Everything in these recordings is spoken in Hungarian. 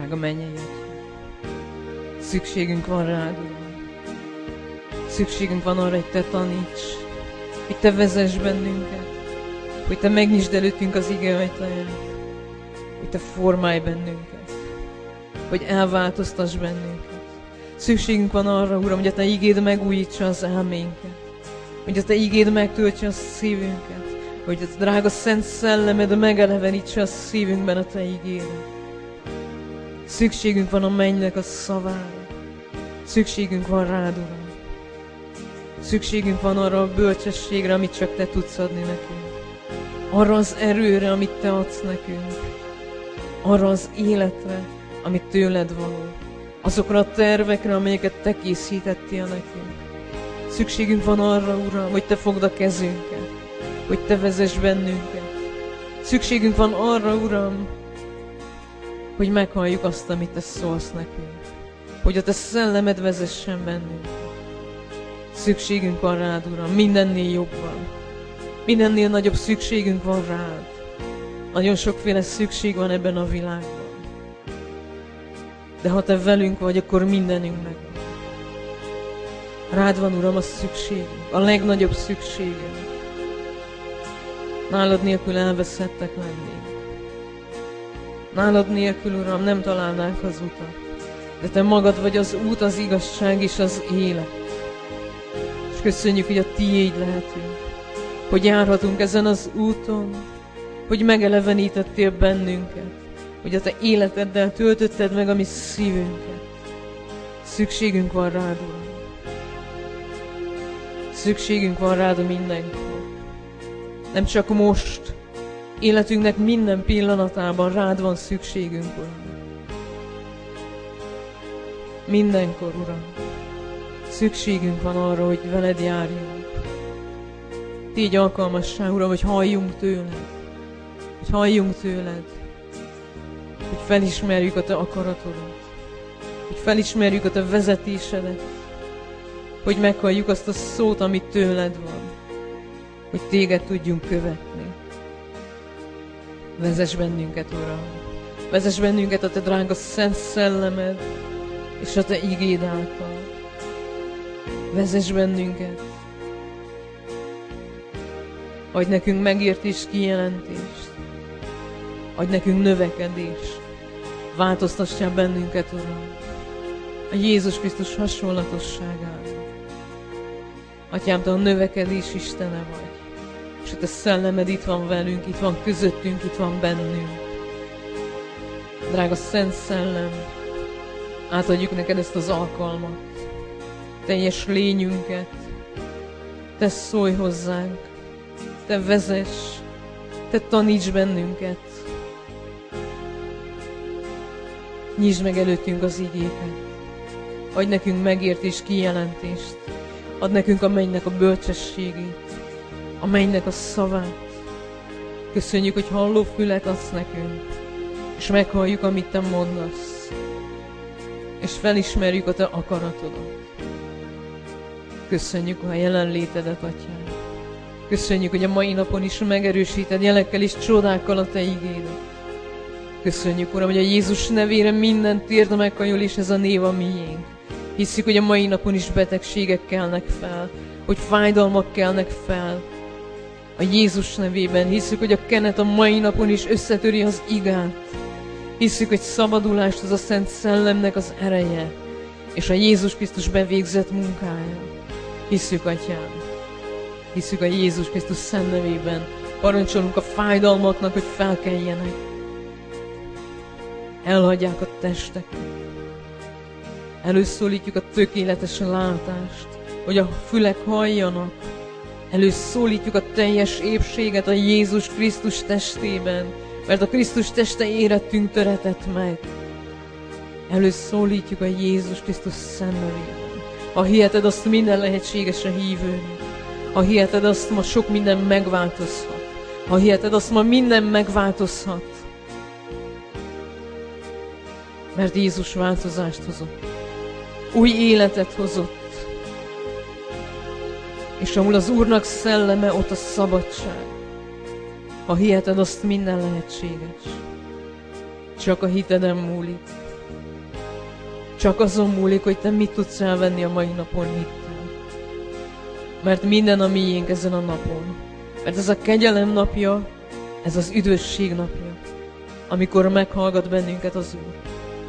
Drága mennyei Atyám, szükségünk van rád, Uram. Szükségünk van arra, hogy Te taníts, hogy Te vezess bennünket, hogy Te megnyisd előttünk az ige ajtaját, hogy Te formálj bennünket, hogy elváltoztass bennünket. Szükségünk van arra, Uram, hogy a Te igéd megújítsa az elménket, hogy a Te igéd megtöltse a szívünket, hogy a drága Szent Szellemed megelevenítse a szívünkben a Te igédet. Szükségünk van a mennynek a szavára. Szükségünk van rád, Uram. Szükségünk van arra a bölcsességre, amit csak Te tudsz adni nekünk. Arra az erőre, amit Te adsz nekünk. Arra az életre, amit tőled való. Azokra a tervekre, amelyeket Te készítettél nekünk. Szükségünk van arra, Uram, hogy Te fogd a kezünket, hogy Te vezess bennünket. Szükségünk van arra, Uram, hogy meghalljuk azt, amit Te szólsz nekünk. Hogy a Te szellemed vezessen bennünket. Szükségünk van rád, Uram, mindennél jobban. Mindennél nagyobb szükségünk van rád. Nagyon sokféle szükség van ebben a világban. De ha Te velünk vagy, akkor mindenünk megvan. Rád van, Uram, a szükségünk, a legnagyobb szükségünk. Nálad nélkül elveszettek lennénk. Nálad nélkül, Uram, nem találnánk az utat. De Te magad vagy az út, az igazság és az élet. És köszönjük, hogy a Tiéd lehetünk. Hogy járhatunk ezen az úton. Hogy megelevenítettél bennünket. Hogy a Te életeddel töltötted meg a mi szívünket. Szükségünk van rád, Uram. Szükségünk van rád mindenkor. Nem csak most. Életünknek minden pillanatában rád van szükségünk, Uram. Mindenkor, Uram. Szükségünk van arra, hogy veled járjunk. Tégy alkalmassá, Uram, hogy halljunk tőled. Hogy halljunk tőled. Hogy felismerjük a Te akaratodat. Hogy felismerjük a Te vezetésedet. Hogy meghalljuk azt a szót, amit tőled van. Hogy Téged tudjunk követni. Vezess bennünket, Uram. Vezess bennünket a Te drága Szent Szellemed és a Te igéd által. Vezess bennünket. Adj nekünk megértés, kijelentést. Adj nekünk növekedést. Változtassál bennünket, Uram. A Jézus Krisztus hasonlatosságára. Atyám, Te a növekedés Istene vagy. És a Te szellemed itt van velünk, itt van közöttünk, itt van bennünk. Drága Szent Szellem, átadjuk neked ezt az alkalmat. Teljes lényünket. Te szólj hozzánk. Te vezess. Te taníts bennünket. Nyisd meg előttünk az igéket. Adj nekünk megértés, kijelentést. Add nekünk a mennynek a bölcsességét. A mennynek a szavát. Köszönjük, hogy hallófület adsz nekünk. És meghalljuk, amit Te mondasz. És felismerjük a Te akaratodat. Köszönjük a jelenlétedet, Atyám. Köszönjük, hogy a mai napon is megerősíted jelekkel és csodákkal a Te igédet. Köszönjük, Uram, hogy a Jézus nevére minden térd meghajol, és ez a név a miénk. Hisszük, hogy a mai napon is betegségek kelnek fel, hogy fájdalmak kelnek fel. A Jézus nevében hisszük, hogy a kenet a mai napon is összetöri az igát. Hisszük, hogy szabadulást az a Szent Szellemnek az ereje, és a Jézus Krisztus bevégzett munkája. Hisszük, Atyám. Hisszük a Jézus Krisztus szent nevében. Parancsolunk a fájdalmaknak, hogy felkeljenek. Elhagyják a testeket. Előszólítjuk a tökéletes látást, hogy a fülek halljanak. Előszólítjuk a teljes épséget a Jézus Krisztus testében, mert a Krisztus teste érettünk töretett meg. Előszólítjuk a Jézus Krisztus szent nevében. Ha hiheted, azt minden lehetséges a hívőnek. Ha hiheted, azt ma sok minden megváltozhat. Ha hiheted, azt ma minden megváltozhat. Mert Jézus változást hozott. Új életet hozott. És ahol az Úrnak szelleme, ott a szabadság. Ha hiheted, azt minden lehetséges. Csak a hiteden múlik. Csak azon múlik, hogy te mit tudsz elvenni a mai napon hittel. Mert minden a miénk ezen a napon. Mert ez a kegyelem napja, ez az üdvösség napja, amikor meghallgat bennünket az Úr.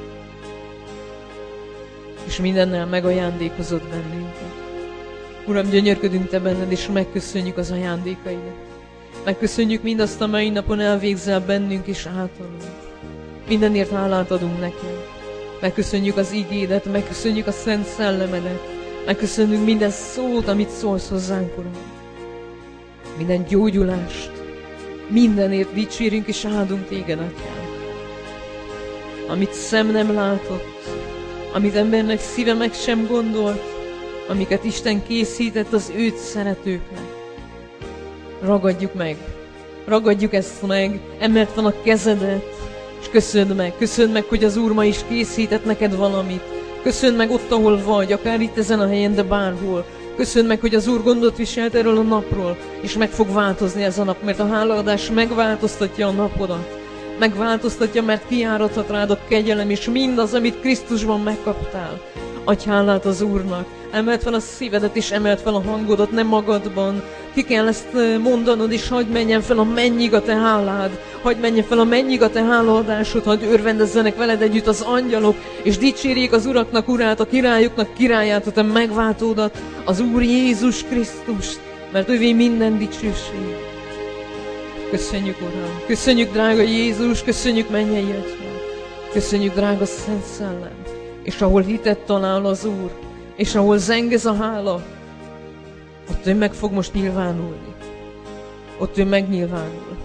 És mindennel megajándékozott bennünket. Uram, gyönyörködünk te benned, és megköszönjük az ajándékaidat. Megköszönjük mindazt, a mai napon elvégzel bennünk és általunk. Mindenért hálát adunk neked. Megköszönjük az igédet, megköszönjük a Szent Szellemedet. Megköszönjük minden szót, amit szólsz hozzánk, Uram. Minden gyógyulást, mindenért dicsérünk és áldunk téged, Atyám. Amit szem nem látott, amit embernek szíve meg sem gondolt, amiket Isten készített az őt szeretőknek. Ragadjuk meg, ragadjuk ezt meg, emelt van a kezedet, és köszönd meg, hogy az Úr ma is készített neked valamit. Köszönd meg ott, ahol vagy, akár itt ezen a helyen, de bárhol. Köszönd meg, hogy az Úr gondot viselt erről a napról, és meg fog változni ez a nap, mert a hálaadás megváltoztatja a napodat. Megváltoztatja, mert kiáradhat rád a kegyelem, és mindaz, amit Krisztusban megkaptál. Adj hálát az Úrnak, emelt fel a szívedet, és emelt fel a hangodat, nem magadban. Ki kell ezt mondanod, és hagyd menjen fel a mennyig a te hálád, hagyd menjen fel a mennyig a te hálaadásod, hagyd örvendezzenek veled együtt az angyalok, és dicsérjék az uraknak urát, a királyoknak királyát, a te megváltódat, az Úr Jézus Krisztust, mert ővé minden dicsőség. Köszönjük, Uram, köszönjük, drága Jézus, köszönjük, mennyei Atyám, köszönjük, drága Szent Szellem, és ahol hitet talál az Úr, és ahol zeng ez a hála, ott ő meg fog most nyilvánulni. Ott ő megnyilvánul.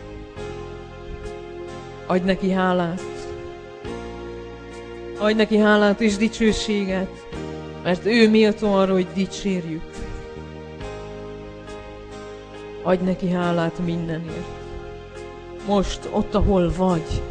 Adj neki hálát. Adj neki hálát és dicsőséget, mert ő méltó arra, hogy dicsérjük. Adj neki hálát mindenért. Most ott, ahol vagy.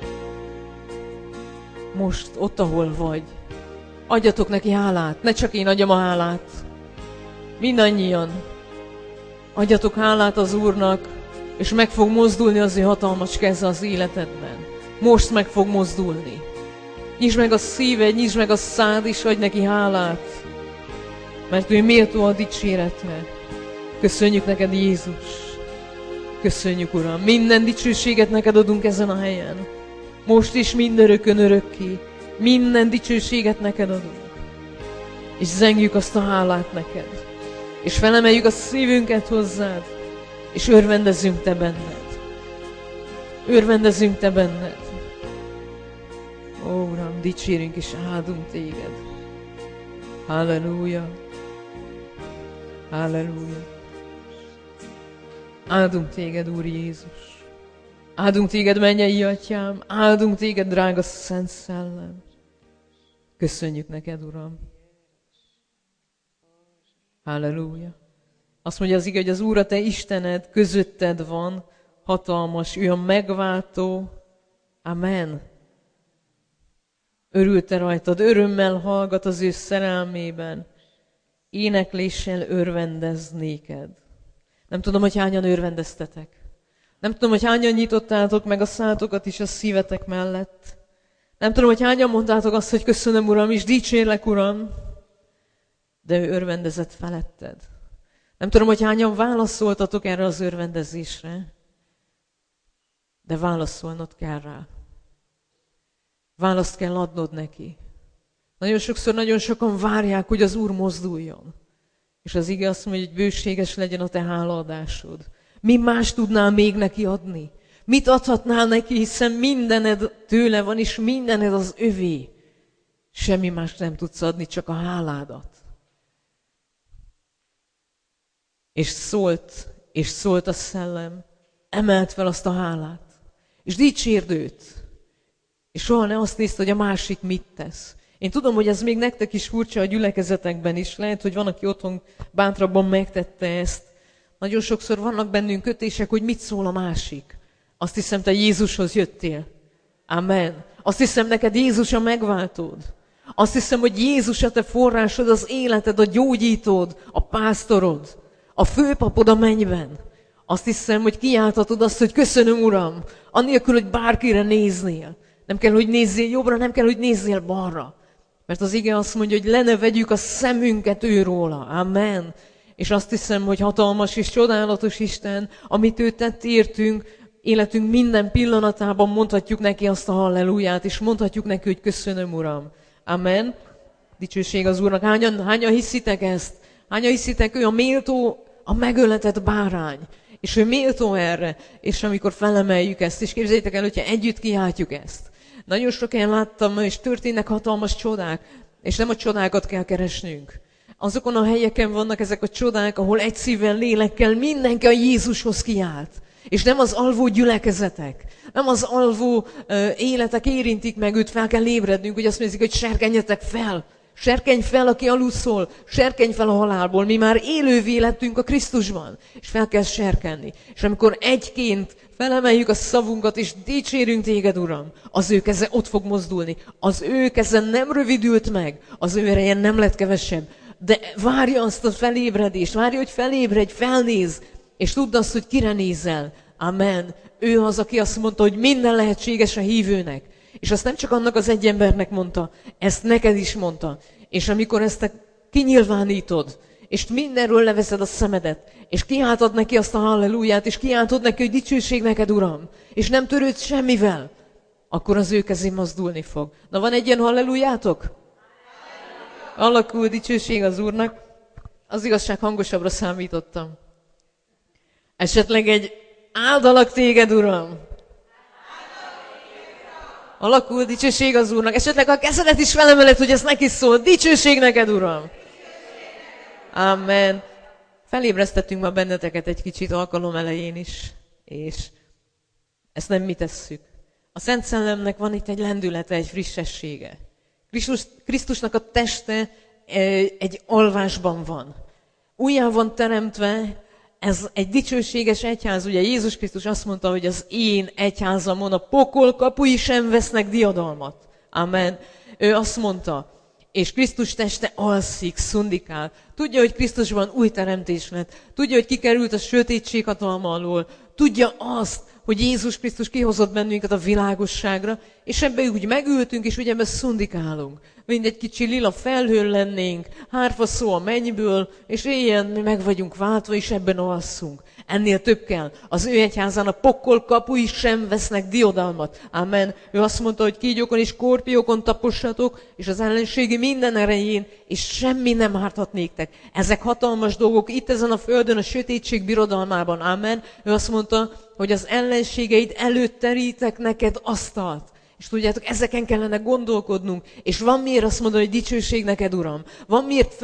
Most ott, ahol vagy. Adjatok neki hálát, ne csak én adjam a hálát. Mindannyian. Adjatok hálát az Úrnak, és meg fog mozdulni az ő hatalmas keze az életedben. Most meg fog mozdulni. Nyisd meg a szíved, nyisd meg a szád, és adj neki hálát. Mert ő méltó a dicséretre. Köszönjük neked, Jézus. Köszönjük, Uram. Minden dicsőséget neked adunk ezen a helyen. Most is mindörökön örökké. Minden dicsőséget neked adunk. És zengjük azt a hálát neked. És felemeljük a szívünket hozzád. És örvendezzünk te benned. Örvendezzünk te benned. Ó, Uram, dicsérünk és áldunk téged. Halleluja. Halleluja. Áldunk téged, Úr Jézus. Áldunk téged, mennyei Atyám. Áldunk téged, drága Szent Szellem. Köszönjük neked, Uram. Halleluja. Azt mondja az ige, hogy az Úr a te Istened közötted van, hatalmas, ő a megváltó. Amen. Örül te rajtad, örömmel hallgat az ő szerelmében, énekléssel örvendez néked. Nem tudom, hogy hányan örvendeztetek. Nem tudom, hogy hányan nyitottátok meg a szátokat is a szívetek mellett. Nem tudom, hogy hányan mondtátok azt, hogy köszönöm, Uram, és dicsérlek, Uram, de ő örvendezett feletted. Nem tudom, hogy hányan válaszoltatok erre az örvendezésre, de válaszolnod kell rá. Választ kell adnod neki. Nagyon sokszor, nagyon sokan várják, hogy az Úr mozduljon. És az ige azt mondja, hogy bőséges legyen a te hálaadásod. Mi más tudnál még neki adni? Mit adhatnál neki, hiszen mindened tőle van, és mindened az övé. Semmi más nem tudsz adni, csak a háládat. És szólt a szellem, emelt fel azt a hálát, és dicsérd őt. És soha ne azt nézd, hogy a másik mit tesz. Én tudom, hogy ez még nektek is furcsa a gyülekezetekben is. Lehet, hogy van, aki otthon bántrabban megtette ezt. Nagyon sokszor vannak bennünk kötések, hogy mit szól a másik. Azt hiszem, te Jézushoz jöttél. Amen. Azt hiszem, neked Jézus a megváltód. Azt hiszem, hogy Jézus a te forrásod, az életed, a gyógyítód, a pásztorod, a főpapod a mennyben. Azt hiszem, hogy kiáltatod azt, hogy köszönöm, Uram, anélkül, hogy bárkire néznél. Nem kell, hogy nézzél jobbra, nem kell, hogy nézzél balra. Mert az ige azt mondja, hogy le ne vegyük a szemünket őróla. Amen. És azt hiszem, hogy hatalmas és csodálatos Isten, amit ő tett értünk, életünk minden pillanatában mondhatjuk neki azt a halleluját, és mondhatjuk neki, hogy köszönöm, Uram. Amen. Dicsőség az Úrnak. Hányan hiszitek ezt? Hányan hiszitek, ő a méltó, a megöletett bárány. És ő méltó erre. És amikor felemeljük ezt, és képzeljétek el, hogyha együtt kiáltjuk ezt. Nagyon sok helyen láttam, és történnek hatalmas csodák, és nem a csodákat kell keresnünk. Azokon a helyeken vannak ezek a csodák, ahol egy szívvel, lélekkel mindenki a Jézushoz kiált. És nem az alvó gyülekezetek, nem az alvó életek érintik meg őt, fel kell ébrednünk, hogy azt mondjuk, hogy serkenjetek fel. Serkenj fel, aki aludszol, serkenj fel a halálból. Mi már élővé lettünk a Krisztusban, és fel kell serkenni. És amikor egyként felemeljük a szavunkat, és dicsérünk téged, Uram, az ő keze ott fog mozdulni. Az ő keze nem rövidült meg, az ő ereje nem lett kevesebb. De várja azt a felébredést, várja, hogy felébredj, felnéz, és tudd azt, hogy kire nézel. Amen. Ő az, aki azt mondta, hogy minden lehetséges a hívőnek. És azt nem csak annak az egy embernek mondta, ezt neked is mondta. És amikor ezt te kinyilvánítod, és mindenről leveszed a szemedet, és kiáltod neki azt a halleluját, és kiáltod neki, hogy dicsőség neked, Uram, és nem törődsz semmivel, akkor az ő kezén mozdulni fog. Na, van egy ilyen hallelujátok? Alakul, dicsőség az Úrnak. Az igazság, hangosabbra számítottam. Esetleg egy áldalak téged, Uram. Alakul, dicsőség az Úrnak. Esetleg a kezedet is felemeled, hogy ez neki szól. Dicsőség neked, Uram. Amen. Felébresztettünk ma benneteket egy kicsit alkalom elején is, és ezt nem mi tesszük. A Szent Szellemnek van itt egy lendülete, egy frissessége. Krisztusnak a teste egy alvásban van. Újjá van teremtve, ez egy dicsőséges egyház. Ugye Jézus Krisztus azt mondta, hogy az én egyházamon a pokol kapui sem vesznek diadalmat. Amen. Ő azt mondta, és Krisztus teste alszik, szundikál. Tudja, hogy Krisztusban új teremtés lett. Tudja, hogy kikerült a sötétség hatalma alól. Tudja azt, hogy Jézus Krisztus kihozott bennünket a világosságra, és ebbe úgy megültünk, és ugye ebbe szundikálunk. Mint egy kicsi lila felhőn lennénk, hárfa szó a mennyből, és éjjel mi meg vagyunk váltva, és ebben alszunk. Ennél több kell. Az ő egyházán a pokol kapui sem vesznek diadalmat. Amen. Ő azt mondta, hogy kígyókon és skorpiókon tapossatok, és az ellenségi minden erején, és semmi nem árthat néktek. Ezek hatalmas dolgok itt ezen a földön, a sötétség birodalmában. Amen. Ő azt mondta, hogy az ellenségeid előtt terítek neked asztalt. És tudjátok, ezeken kellene gondolkodnunk. És van miért azt mondani, hogy dicsőség neked, Uram. Van miért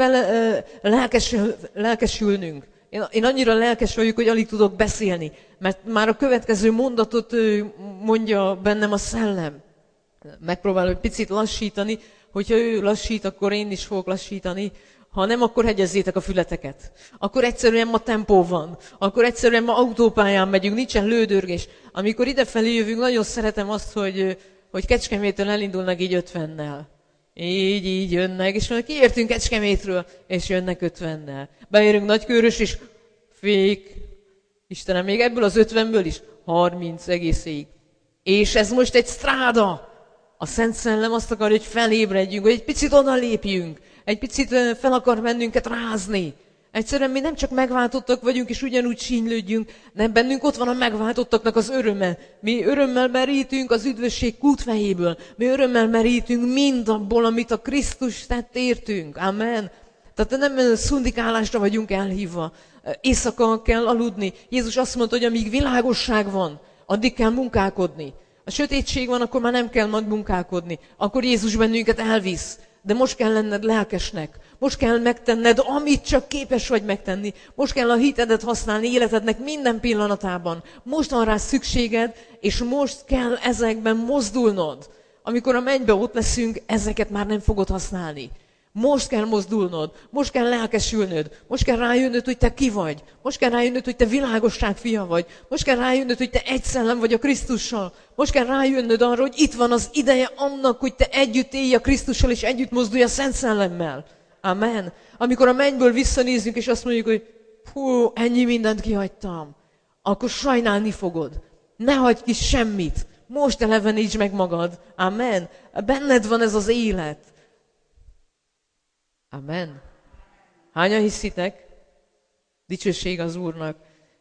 lelkesülnünk. Én annyira lelkes vagyok, hogy alig tudok beszélni. Mert már a következő mondatot mondja bennem a szellem. Megpróbálom egy picit lassítani. Hogyha ő lassít, akkor én is fogok lassítani. Ha nem, akkor hegyezzétek a fületeket. Akkor egyszerűen ma tempó van. Akkor egyszerűen ma autópályán megyünk, nincsen lődörgés. Amikor idefelé jövünk, nagyon szeretem azt, hogy Kecskemétől elindulnak így 50-nel. Így jönnek, és mondjuk kiértünk Kecskemétről, és jönnek 50-nel. Beérünk Nagykőrös, és fék. Istenem, még ebből az 50-ből is 30 egészéig. És ez most egy stráda. A Szent Szellem azt akarja, hogy felébredjünk, hogy egy picit odalépjünk. Egy picit fel akar bennünket rázni. Egyszerűen mi nem csak megváltottak vagyunk, és ugyanúgy sínylődjünk, nem, bennünk ott van a megváltottaknak az öröme. Mi örömmel merítünk az üdvösség kútfejéből. Mi örömmel merítünk mindabból, amit a Krisztus tett értünk. Amen. Tehát nem szundikálásra vagyunk elhívva. Éjszaka kell aludni. Jézus azt mondta, hogy amíg világosság van, addig kell munkálkodni. A sötétség van, akkor már nem kell majd munkálkodni. Akkor Jézus bennünket elvisz. De most kell lenned lelkesnek. Most kell megtenned, amit csak képes vagy megtenni. Most kell a hitedet használni életednek minden pillanatában. Most van rá szükséged, és most kell ezekben mozdulnod. Amikor a mennybe ott leszünk, ezeket már nem fogod használni. Most kell mozdulnod, most kell lelkesülnöd, most kell rájönnöd, hogy te ki vagy. Most kell rájönnöd, hogy te világosság fia vagy. Most kell rájönnöd, hogy te egy szellem vagy a Krisztussal. Most kell rájönnöd arra, hogy itt van az ideje annak, hogy te együtt élj a Krisztussal, és együtt mozdulj a Szent Szellemmel. Amen. Amikor a mennyből visszanézünk, és azt mondjuk, hogy hú, ennyi mindent kihagytam, akkor sajnálni fogod. Ne hagyd ki semmit. Most elevenítsd meg magad. Amen. Benned van ez az élet. Amen. Hányan hiszitek? Dicsőség az Úrnak.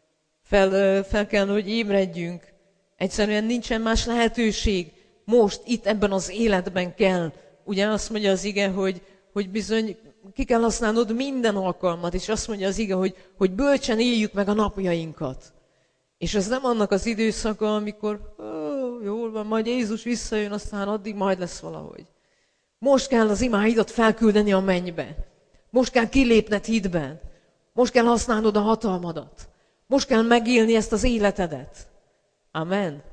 Fel kell, hogy ébredjünk. Egyszerűen nincsen más lehetőség. Most, itt ebben az életben kell. Ugye azt mondja az ige, hogy bizony ki kell használnod minden alkalmat, és azt mondja az ige, hogy bölcsen éljük meg a napjainkat. És ez nem annak az időszaka, amikor jól van, majd Jézus visszajön, aztán addig majd lesz valahogy. Most kell az imáidat felküldeni a mennybe. Most kell kilépned hitben. Most kell használnod a hatalmadat. Most kell megélni ezt az életedet. Amen.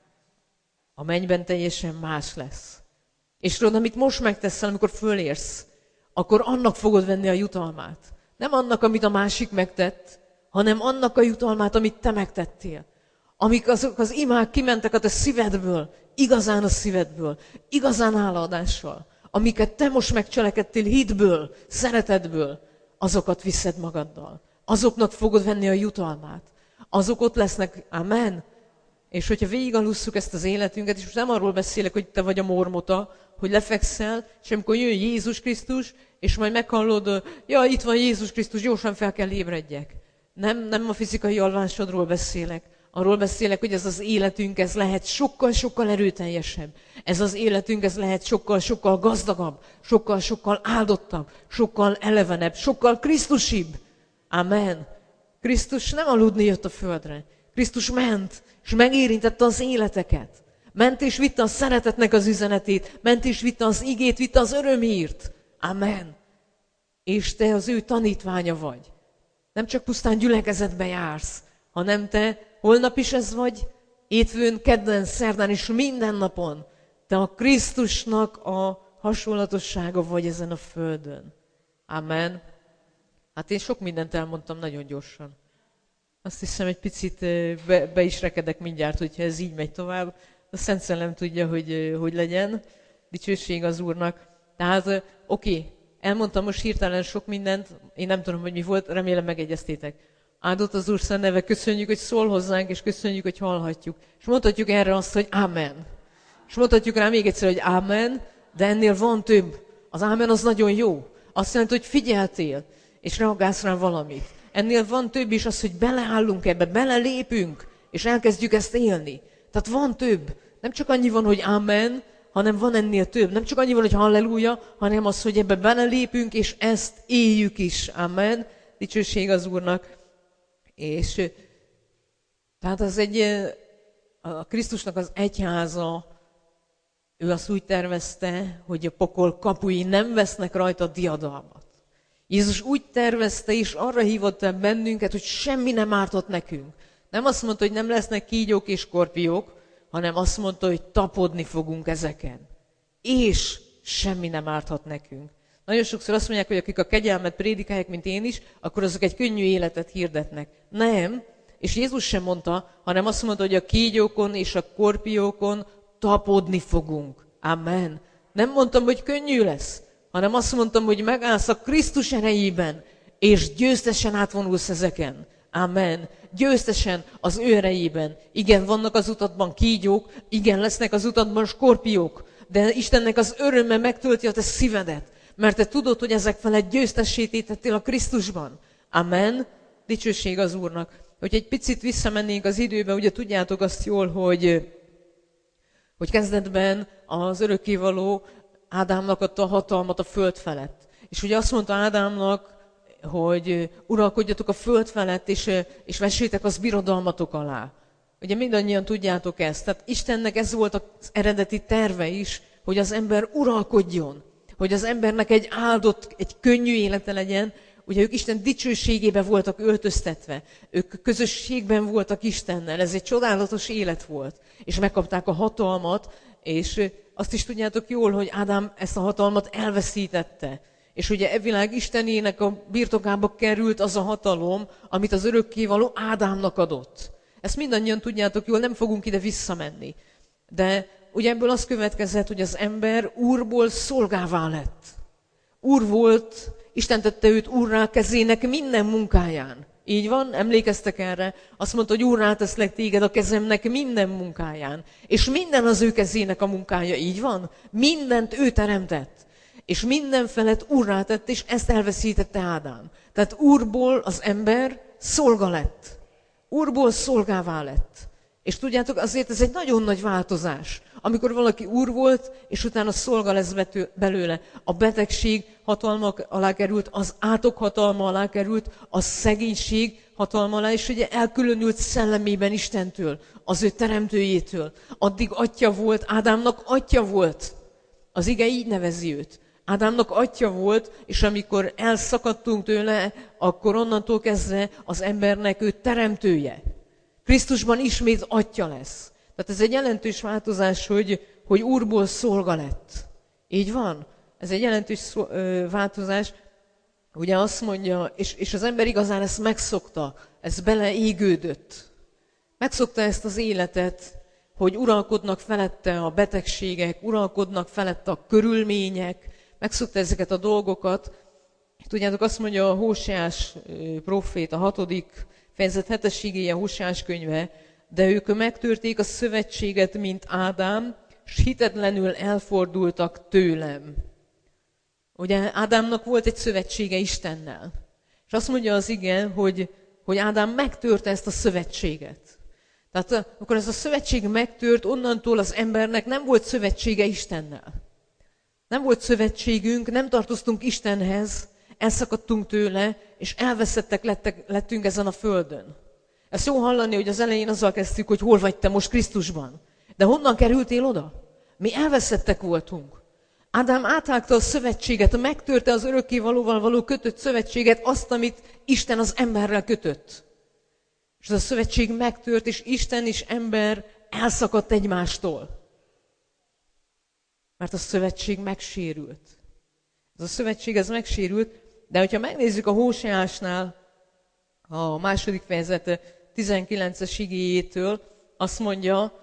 A mennyben teljesen más lesz. És tudod, amit most megteszel, amikor fölérsz, akkor annak fogod venni a jutalmát. Nem annak, amit a másik megtett, hanem annak a jutalmát, amit te megtettél. Amik azok az imák kimentek a te szívedből, igazán a szívedből, igazán hálaadással, amiket te most megcselekedtél hitből, szeretetből, azokat viszed magaddal. Azoknak fogod venni a jutalmát. Azok ott lesznek, amen. És hogyha végigalusszuk ezt az életünket, és most nem arról beszélek, hogy te vagy a mormota, hogy lefekszel, és amikor jön Jézus Krisztus, és majd meghallod, ja, itt van Jézus Krisztus, gyorsan fel kell ébredjek. Nem a fizikai alvásodról beszélek. Arról beszélek, hogy ez az életünk, ez lehet sokkal-sokkal erőteljesebb. Ez az életünk, ez lehet sokkal-sokkal gazdagabb, sokkal-sokkal áldottabb, sokkal elevenebb, sokkal Krisztusibb. Amen. Krisztus nem aludni jött a földre. Krisztus ment, és megérintette az életeket. Ment és vitte a szeretetnek az üzenetét, ment és vitte az igét, vitte az örömhírt. Amen. És te az ő tanítványa vagy. Nem csak pusztán gyülekezetbe jársz, hanem te holnap is ez vagy, hétfőn, kedden, szerdán és minden napon. Te a Krisztusnak a hasonlatossága vagy ezen a földön. Amen. Hát én sok mindent elmondtam nagyon gyorsan. Azt hiszem, egy picit be is rekedek mindjárt, hogyha ez így megy tovább. A Szent Szellem tudja, hogy legyen. Dicsőség az Úrnak. Tehát, elmondtam most hirtelen sok mindent. Én nem tudom, hogy mi volt, remélem megegyeztétek. Áldott az Úr szent neve, köszönjük, hogy szól hozzánk, és köszönjük, hogy hallhatjuk. És mondhatjuk erre azt, hogy Amen. És mondhatjuk rá még egyszer, hogy Amen, de ennél van több. Az Amen az nagyon jó. Azt jelenti, hogy figyeltél, és reagálsz rá valamit. Ennél van több is az, hogy beleállunk ebbe, belelépünk, és elkezdjük ezt élni. Tehát van több. Nem csak annyi van, hogy Amen, hanem van ennél több. Nem csak annyi van, hogy halleluja, hanem az, hogy ebbe belelépünk, és ezt éljük is. Amen. Dicsőség az Úrnak. És tehát az a Krisztusnak az egyháza, ő azt úgy tervezte, hogy a pokol kapui nem vesznek rajta diadalmat. Jézus úgy tervezte, és arra hívott el bennünket, hogy semmi nem ártott nekünk. Nem azt mondta, hogy nem lesznek kígyók és skorpiók, hanem azt mondta, hogy tapodni fogunk ezeken. És semmi nem árthat nekünk. Nagyon sokszor azt mondják, hogy akik a kegyelmet prédikálják, mint én is, akkor azok egy könnyű életet hirdetnek. Nem, és Jézus sem mondta, hanem azt mondta, hogy a kígyókon és a skorpiókon tapodni fogunk. Amen. Nem mondtam, hogy könnyű lesz, hanem azt mondtam, hogy megállsz a Krisztus erejében, és győztesen átvonulsz ezeken. Amen. Győztesen az ő erejében. Igen, vannak az utatban kígyók, igen, lesznek az utatban skorpiók, de Istennek az öröme megtölti a te szívedet, mert te tudod, hogy ezek felett győztessé tétettél a Krisztusban. Amen. Dicsőség az Úrnak. Hogy egy picit visszamennénk az időbe, ugye tudjátok azt jól, hogy kezdetben az örökkévaló Ádámnak adta a hatalmat a föld felett. És ugye azt mondta Ádámnak, hogy uralkodjatok a föld felett, és vessétek az birodalmatok alá. Ugye mindannyian tudjátok ezt. Tehát Istennek ez volt az eredeti terve is, hogy az ember uralkodjon. Hogy az embernek egy áldott, egy könnyű élete legyen. Ugye ők Isten dicsőségébe voltak öltöztetve. Ők közösségben voltak Istennel. Ez egy csodálatos élet volt. És megkapták a hatalmat, és azt is tudjátok jól, hogy Ádám ezt a hatalmat elveszítette. És ugye e világ Istenének a birtokába került az a hatalom, amit az örökkévaló Ádámnak adott. Ezt mindannyian tudjátok jól, nem fogunk ide visszamenni. De ugye ebből az következett, hogy az ember úrból szolgává lett. Úr volt, Isten tette őt úrrá kezének minden munkáján. Így van? Emlékeztek erre? Azt mondta, hogy úrrá teszlek téged a kezemnek minden munkáján. És minden az ő kezének a munkája. Így van? Mindent ő teremtett. És minden felett úrrá tett, és ezt elveszítette Ádám. Tehát úrból az ember szolga lett. Úrból szolgává lett. És tudjátok, azért ez egy nagyon nagy változás. Amikor valaki úr volt, és utána szolga lesz belőle. A betegség hatalma alá került, az átok hatalma alá került, a szegénység hatalma alá, és ugye elkülönült szellemében Istentől, az ő teremtőjétől. Addig atya volt, Ádámnak atya volt. Az ige így nevezi őt. Ádámnak atya volt, és amikor elszakadtunk tőle, akkor onnantól kezdve az embernek ő teremtője. Krisztusban ismét atya lesz. Tehát ez egy jelentős változás, hogy úrból szolga lett. Így van? Ez egy jelentős változás. Ugye azt mondja, és az ember igazán ezt megszokta, ez beleégődött. Megszokta ezt az életet, hogy uralkodnak felette a betegségek, uralkodnak felette a körülmények, megszokta ezeket a dolgokat. Tudjátok, azt mondja a Hóseás prófét, a 6. fejezet 7-es igéje, Hóseás könyve, de ők megtörték a szövetséget, mint Ádám, s hitetlenül elfordultak tőlem. Ugye Ádámnak volt egy szövetsége Istennel. És azt mondja az ige, hogy Ádám megtörte ezt a szövetséget. Tehát akkor ez a szövetség megtört, onnantól az embernek nem volt szövetsége Istennel. Nem volt szövetségünk, nem tartoztunk Istenhez, elszakadtunk tőle, és elveszettek lettünk ezen a földön. Ezt jó hallani, hogy az elején azzal kezdtük, hogy hol vagy te most Krisztusban. De honnan kerültél oda? Mi elveszettek voltunk. Ádám áthágta a szövetséget, megtörte az örökkévalóval való kötött szövetséget, azt, amit Isten az emberrel kötött. És az a szövetség megtört, és Isten és ember elszakadt egymástól. Mert a szövetség megsérült. Ez a szövetség ez megsérült, de hogyha megnézzük a Hóseásnál a 2. fejezet 19-es igéjétől, azt mondja,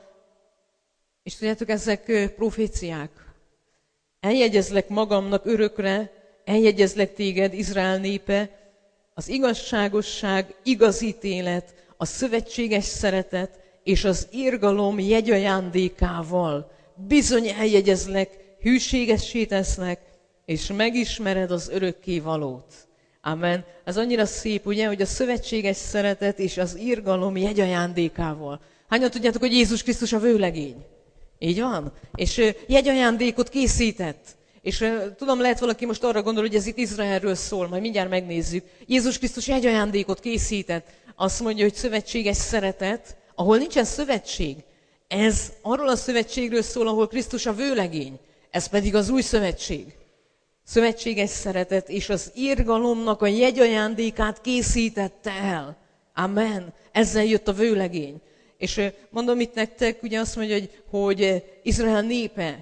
és tudjátok, ezek proféciák. Eljegyezlek magamnak örökre, eljegyezlek téged, Izrael népe, az igazságosság, igazítélet, a szövetséges szeretet és az irgalom jegyajándékával. Bizony eljegyezlek, hűségessé teszlek, és megismered az örökkévalót. Amen. Ez annyira szép, ugye, hogy a szövetséges szeretet és az irgalom jegyajándékával. Hányan tudjátok, hogy Jézus Krisztus a vőlegény? Így van? És jegyajándékot készített. És tudom, lehet valaki most arra gondol, hogy ez itt Izraelről szól, majd mindjárt megnézzük. Jézus Krisztus jegyajándékot készített. Azt mondja, hogy szövetséges szeretet, ahol nincsen szövetség. Ez arról a szövetségről szól, ahol Krisztus a vőlegény. Ez pedig az új szövetség. Szövetséges szeretet és az irgalomnak a jegyajándékát készítette el. Amen. Ezzel jött a vőlegény. És mondom itt nektek, ugye azt mondja, hogy Izrael népe,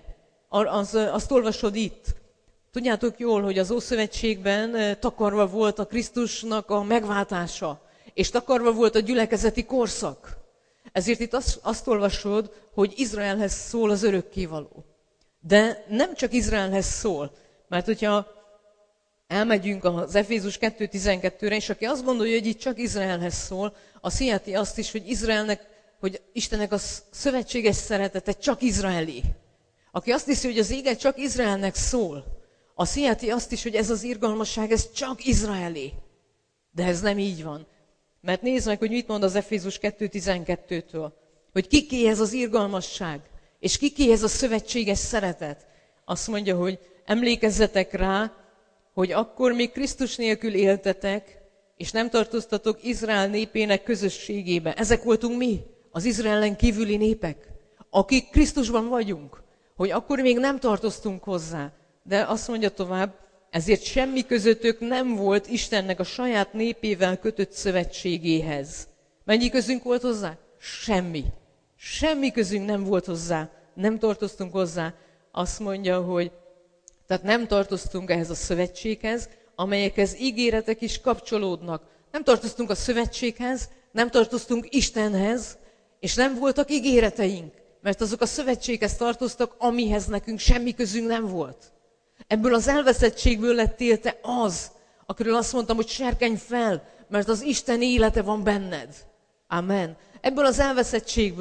azt olvasod itt. Tudjátok jól, hogy az Ószövetségben takarva volt a Krisztusnak a megváltása, és takarva volt a gyülekezeti korszak. Ezért itt azt olvasod, hogy Izraelhez szól az örökkévaló. De nem csak Izraelhez szól, mert hogyha elmegyünk az Efézus 2.12-re, és aki azt gondolja, hogy itt csak Izraelhez szól, az hiheti azt is, hogy hogy Istennek a szövetséges szeretete csak izraeli. Aki azt hiszi, hogy az ége csak Izraelnek szól, az hiheti azt is, hogy ez az irgalmasság, ez csak izraeli. De ez nem így van. Mert nézd meg, hogy mit mond az Efézus 2.12-től. Hogy kikéhez az irgalmasság, és kikéhez a szövetséges szeretet. Azt mondja, hogy emlékezzetek rá, hogy akkor még Krisztus nélkül éltetek, és nem tartoztatok Izrael népének közösségébe. Ezek voltunk mi, az Izraelen kívüli népek, akik Krisztusban vagyunk, hogy akkor még nem tartoztunk hozzá. De azt mondja tovább, ezért semmi közöttök nem volt Istennek a saját népével kötött szövetségéhez. Mennyi közünk volt hozzá? Semmi. Semmi közünk nem volt hozzá, nem tartoztunk hozzá. Azt mondja, hogy tehát nem tartoztunk ehhez a szövetséghez, amelyekhez ígéretek is kapcsolódnak. Nem tartoztunk a szövetséghez, nem tartoztunk Istenhez, és nem voltak ígéreteink, mert azok a szövetséghez tartoztak, amihez nekünk semmi közünk nem volt. Ebből az elveszettségből lettél te az, akiről azt mondtam, hogy serkenj fel, mert az Isten élete van benned. Amen. Ebből az elveszettségből,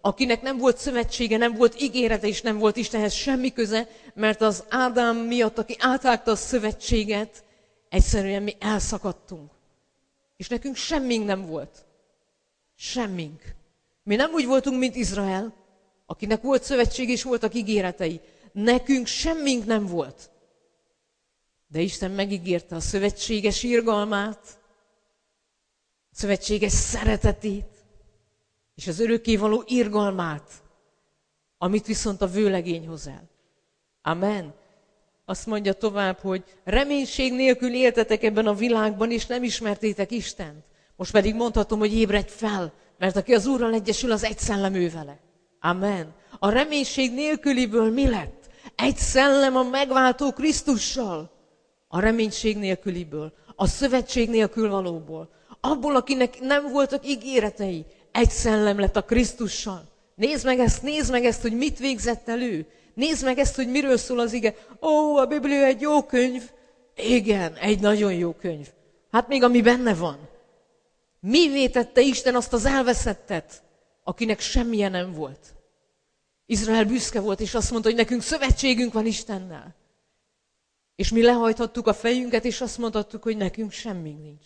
akinek nem volt szövetsége, nem volt ígérete, és nem volt Istenhez semmi köze, mert az Ádám miatt, aki áthágta a szövetséget, egyszerűen mi elszakadtunk. És nekünk semmink nem volt. Semmink. Mi nem úgy voltunk, mint Izrael, akinek volt szövetség és voltak ígéretei. Nekünk semmink nem volt. De Isten megígérte a szövetséges irgalmát, a szövetséges szeretetét, és az örökkévaló irgalmát, amit viszont a vőlegény hoz el. Amen. Azt mondja tovább, hogy reménység nélkül éltetek ebben a világban, és nem ismertétek Istent. Most pedig mondhatom, hogy ébredj fel, mert aki az Úrral egyesül, az egy szellem ő vele. Amen. A reménység nélküliből mi lett? Egy szellem a megváltó Krisztussal. A reménység nélküliből, a szövetség nélkül valóból. Abból, akinek nem voltak ígéretei, egy szellem lett a Krisztussal. Nézd meg ezt, hogy mit végzett el ő. Nézd meg ezt, hogy miről szól az ige. Ó, a Biblia egy jó könyv. Igen, egy nagyon jó könyv. Hát még ami benne van. Mivé tette Isten azt az elveszettet, akinek semmilyen nem volt? Izrael büszke volt, és azt mondta, hogy nekünk szövetségünk van Istennel. És mi lehajthattuk a fejünket, és azt mondhattuk, hogy nekünk semmink nincs.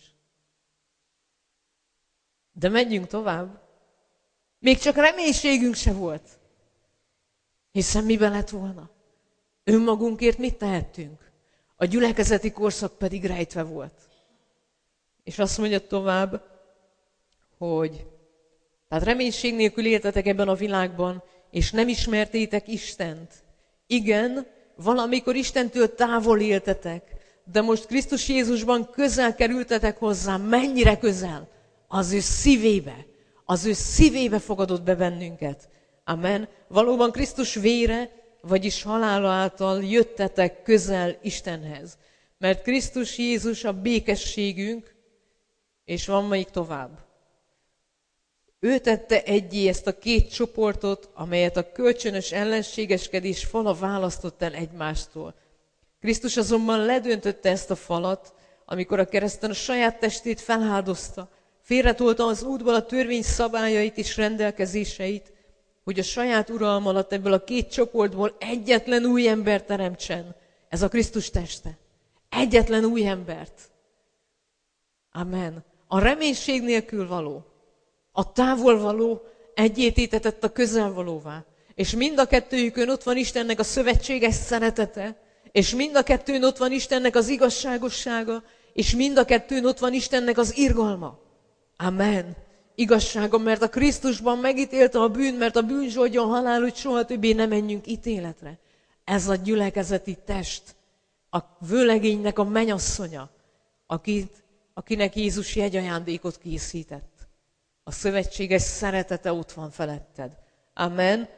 De menjünk tovább. Még csak reménységünk se volt. Hiszen miben lett volna? Önmagunkért mit tehettünk? A gyülekezeti korszak pedig rejtve volt. És azt mondja tovább, hogy tehát reménység nélkül éltetek ebben a világban, és nem ismertétek Istent. Igen, valamikor Istentől távol éltetek, de most Krisztus Jézusban közel kerültetek hozzá. Mennyire közel? Az ő szívébe. Az ő szívébe fogadott be bennünket. Amen. Valóban Krisztus vére, vagyis halála által jöttetek közel Istenhez. Mert Krisztus Jézus a békességünk, és van még tovább. Ő tette egyé ezt a két csoportot, amelyet a kölcsönös ellenségeskedés fala választott el egymástól. Krisztus azonban ledöntötte ezt a falat, amikor a kereszten a saját testét feláldozta, félretolta az útból a törvény szabályait és rendelkezéseit, hogy a saját uralma alatt ebből a két csoportból egyetlen új embert teremtsen. Ez a Krisztus teste. Egyetlen új embert. Amen. A reménység nélkül való, a távol való egyé tétetett a közel valóvá. És mind a kettőjükön ott van Istennek a szövetséges szeretete, és mind a kettőn ott van Istennek az igazságossága, és mind a kettőn ott van Istennek az irgalma. Amen. Igazsága, mert a Krisztusban megítélte a bűn, mert a bűn zsoldja a halál, hogy soha többé ne menjünk ítéletre. Ez a gyülekezeti test, a vőlegénynek a mennyasszonya, akinek Jézus jegyajándékot készített. A szövetséges szeretete ott van feletted. Amen.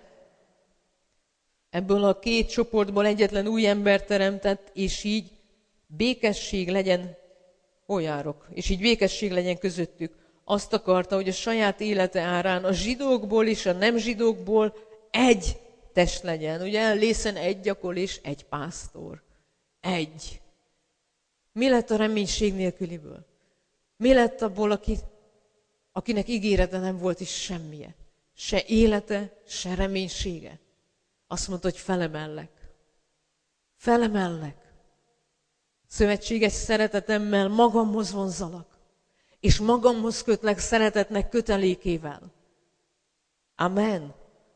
Ebből a két csoportból egyetlen új ember teremtett, és így békesség legyen, és így békesség legyen közöttük. Azt akarta, hogy a saját élete árán a zsidókból és a nem zsidókból egy test legyen. Ugye lészen egy gyakor és egy pásztor. Egy. Mi lett a reménység nélküliből? Mi lett abból, akinek ígérete nem volt is semmije? Se élete, se reménysége. Azt mondta, hogy felemellek. Felemellek. Szövetséges szeretetemmel magamhoz vonzalak. És magamhoz kötlek szeretetnek kötelékével. Amen.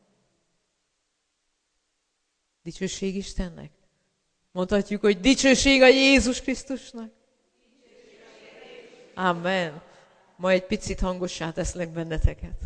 Dicsőség Istennek. Mondhatjuk, hogy dicsőség a Jézus Krisztusnak. Amen. Ma egy picit hangossá teszlek benneteket.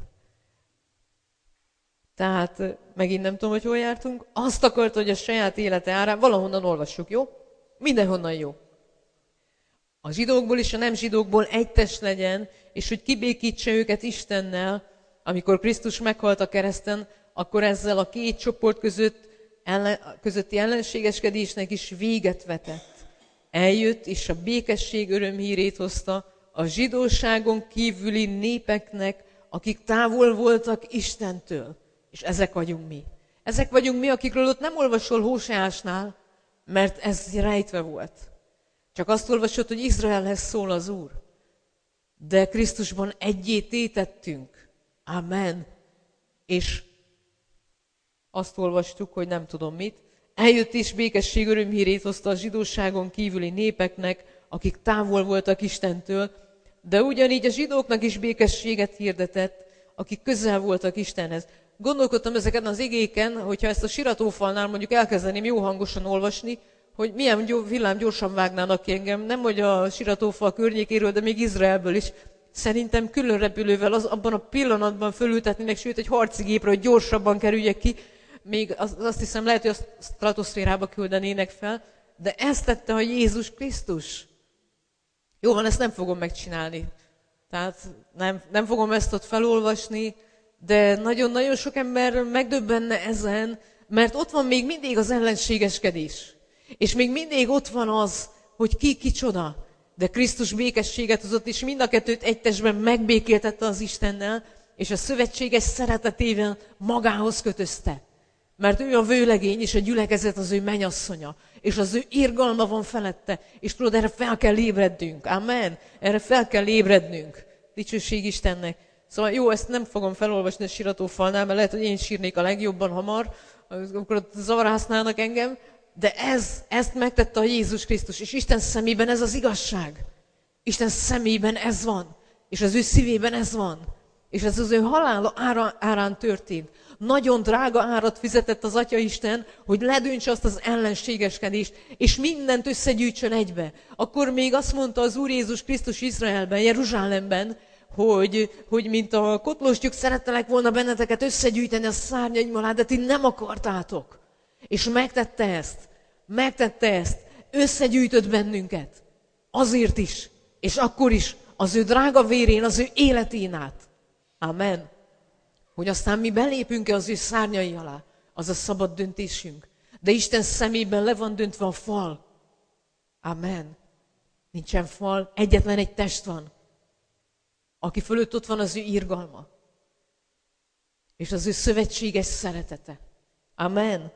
Tehát megint nem tudom, hogy hol jártunk. Azt akarta, hogy a saját élete árán, valahonnan olvassuk, jó? Mindenhonnan jó. A zsidókból és a nem zsidókból egy test legyen, és hogy kibékítse őket Istennel, amikor Krisztus meghalt a kereszten, akkor ezzel a két csoport közötti ellenségeskedésnek is véget vetett. Eljött, és a békesség örömhírét hozta a zsidóságon kívüli népeknek, akik távol voltak Istentől. És ezek vagyunk mi. Ezek vagyunk mi, akikről ott nem olvasol Hóseásnál, mert ez rejtve volt. Csak azt olvasod, hogy Izraelhez szól az Úr. De Krisztusban egyé tétettünk. Amen. És azt olvastuk, hogy nem tudom mit. Eljött és békesség örömhírét hozta a zsidóságon kívüli népeknek, akik távol voltak Istentől, de ugyanígy a zsidóknak is békességet hirdetett, akik közel voltak Istenhez. Gondolkodtam ezeken az igéken, hogyha ezt a siratófalnál mondjuk elkezdeném jó hangosan olvasni, hogy milyen villám gyorsan vágnának ki engem, nem hogy a siratófal környékéről, de még Izraelből is. Szerintem külön repülővel abban a pillanatban fölültetnének, sőt egy harci gépre, hogy gyorsabban kerüljek ki. Még azt hiszem, lehet, hogy a stratoszférába küldenének fel, de ezt tette a Jézus Krisztus. Jó van, ezt nem fogom megcsinálni. Tehát nem fogom ezt ott felolvasni, de nagyon-nagyon sok ember megdöbbenne ezen, mert ott van még mindig az ellenségeskedés. És még mindig ott van az, hogy ki kicsoda. De Krisztus békességet hozott, és mind a kettőt egy testben megbékéltette az Istennel, és a szövetséges szeretetével magához kötözte. Mert ő a vőlegény, és a gyülekezet az ő mennyasszonya, és az ő irgalma van felette, és tudod, erre fel kell ébrednünk. Amen. Erre fel kell ébrednünk. Dicsőség Istennek. Szóval jó, ezt nem fogom felolvasni a siratófalnál, mert lehet, hogy én sírnék a legjobban hamar, amikor ott zavaráznának engem, de ezt megtette a Jézus Krisztus, és Isten szemében ez az igazság. Isten szemében ez van, és az ő szívében ez van, és ez az ő halála árán történt. Nagyon drága árat fizetett az Atya Isten, hogy ledöntse azt az ellenségeskedést, és mindent összegyűjtsön egybe. Akkor még azt mondta az Úr Jézus Krisztus Izraelben, Jeruzsálemben, hogy mint a kotlóstyúk szerettelek volna benneteket összegyűjteni a szárnyaim alá, de ti nem akartátok. És megtette ezt, összegyűjtött bennünket. Azért is, és akkor is, az ő drága vérén, az ő életén át. Amen. Hogy aztán mi belépünk-e az ő szárnyai alá, az a szabad döntésünk. De Isten szemében le van döntve a fal. Amen. Nincsen fal, egyetlen egy test van, aki fölött ott van az ő irgalma. És az ő szövetséges szeretete. Amen.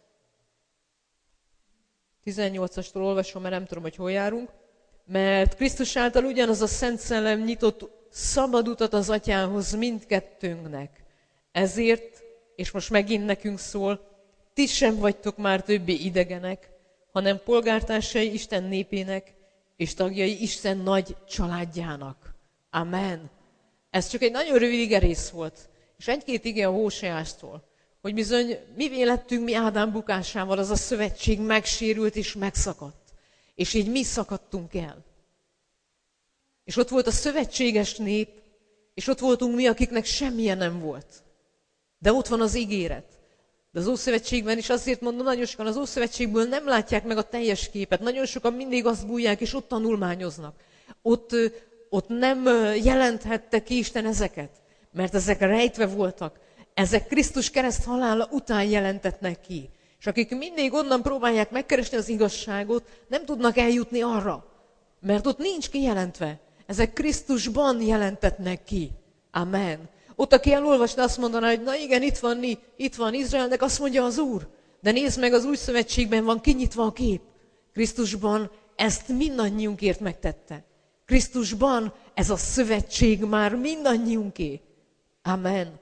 18-astól olvasom, mert nem tudom, hogy hol járunk. Mert Krisztus által ugyanaz a Szent Szellem nyitott szabad utat az Atyához mindkettőnknek. Ezért, és most megint nekünk szól, ti sem vagytok már többé idegenek, hanem polgártársai Isten népének, és tagjai Isten nagy családjának. Amen. Ez csak egy nagyon rövid igerész volt, és egy-két ige a Hóseástól, hogy bizony mivé lettünk mi Ádám bukásával, az a szövetség megsérült és megszakadt. És így mi szakadtunk el. És ott volt a szövetséges nép, és ott voltunk mi, akiknek semmilyen nem volt. De ott van az ígéret. De az Ószövetségben is azért mondom, nagyon sokan az Ószövetségből nem látják meg a teljes képet. Nagyon sokan mindig azt bújják, és ott tanulmányoznak. Ott nem jelentette ki Isten ezeket, mert ezek rejtve voltak. Ezek Krisztus kereszt halála után jelentetnek ki. És akik mindig onnan próbálják megkeresni az igazságot, nem tudnak eljutni arra, mert ott nincs kijelentve. Ezek Krisztusban jelentetnek ki. Amen. Ott, aki elolvasna, azt mondaná, hogy na igen, itt van Izraelnek, azt mondja az Úr. De nézd meg, az új szövetségben van kinyitva a kép. Krisztusban ezt mindannyiunkért megtette. Krisztusban ez a szövetség már mindannyiunké. Amen.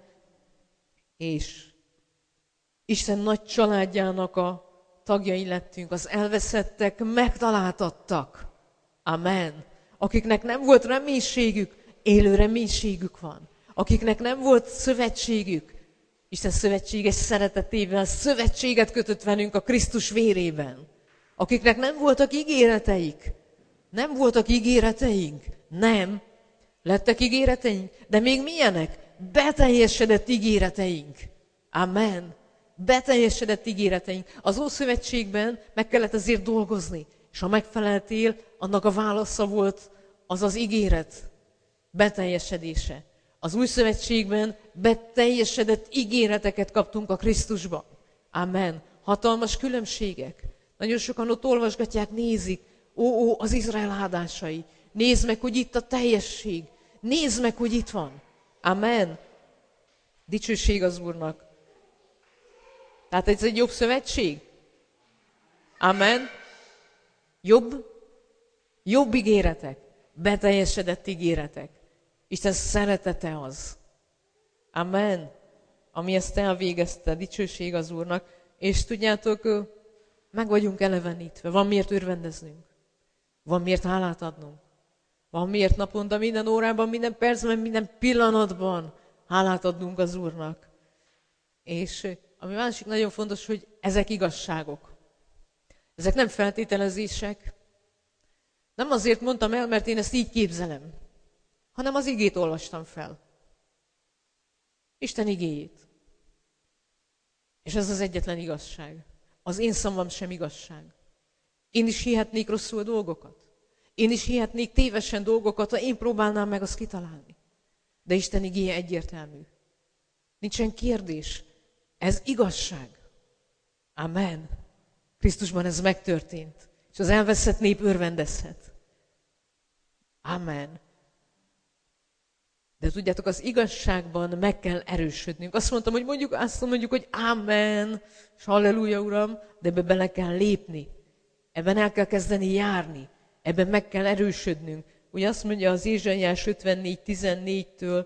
És Isten nagy családjának a tagjai lettünk, az elveszettek megtaláltattak. Amen. Akiknek nem volt reménységük, élő reménységük van. Akiknek nem volt szövetségük, Isten szövetséges szeretetével szövetséget kötött velünk a Krisztus vérében. Akiknek nem voltak ígéreteik, nem voltak ígéreteink, nem. Lettek ígéreteink, de még milyenek? Beteljesedett ígéreteink. Amen. Beteljesedett ígéreteink. Az Ószövetségben meg kellett ezért dolgozni, és ha megfeleltél, annak a válasza volt az az ígéret beteljesedése. Az Új Szövetségben beteljesedett ígéreteket kaptunk a Krisztusban. Amen. Hatalmas különbségek. Nagyon sokan ott olvasgatják, nézik. Az Izrael áldásai. Nézd meg, hogy itt a teljesség. Nézd meg, hogy itt van. Amen. Dicsőség az Úrnak. Tehát ez egy jobb szövetség? Amen. Jobb ígéretek. Beteljesedett ígéretek. Isten szeretete az. Amen. ami ezt elvégezte, dicsőség az Úrnak. És tudjátok, meg vagyunk elevenítve, van miért örvendeznünk, van miért hálát adnunk, van miért naponta, minden órában, minden percben, minden pillanatban hálát adnunk az Úrnak. És ami másik nagyon fontos, hogy ezek igazságok. Ezek nem feltételezések. Nem azért mondtam el, mert én ezt így képzelem, hanem az igét olvastam fel. Isten igéjét. És ez az egyetlen igazság. Az én szavam sem igazság. Én is hihetnék rosszul dolgokat. Én is hihetnék tévesen dolgokat, ha én próbálnám meg azt kitalálni. De Isten igéje egyértelmű. Nincsen kérdés. Ez igazság. Amen. Krisztusban ez megtörtént. És az elveszett nép örvendezhet. Amen. De tudjátok, az igazságban meg kell erősödnünk. Azt mondtam, hogy azt mondjuk, hogy amen, és halleluja, Uram, de ebbe bele kell lépni. Ebben el kell kezdeni járni. Ebben meg kell erősödnünk. Ugye azt mondja az Ézsaiás 54:14-től,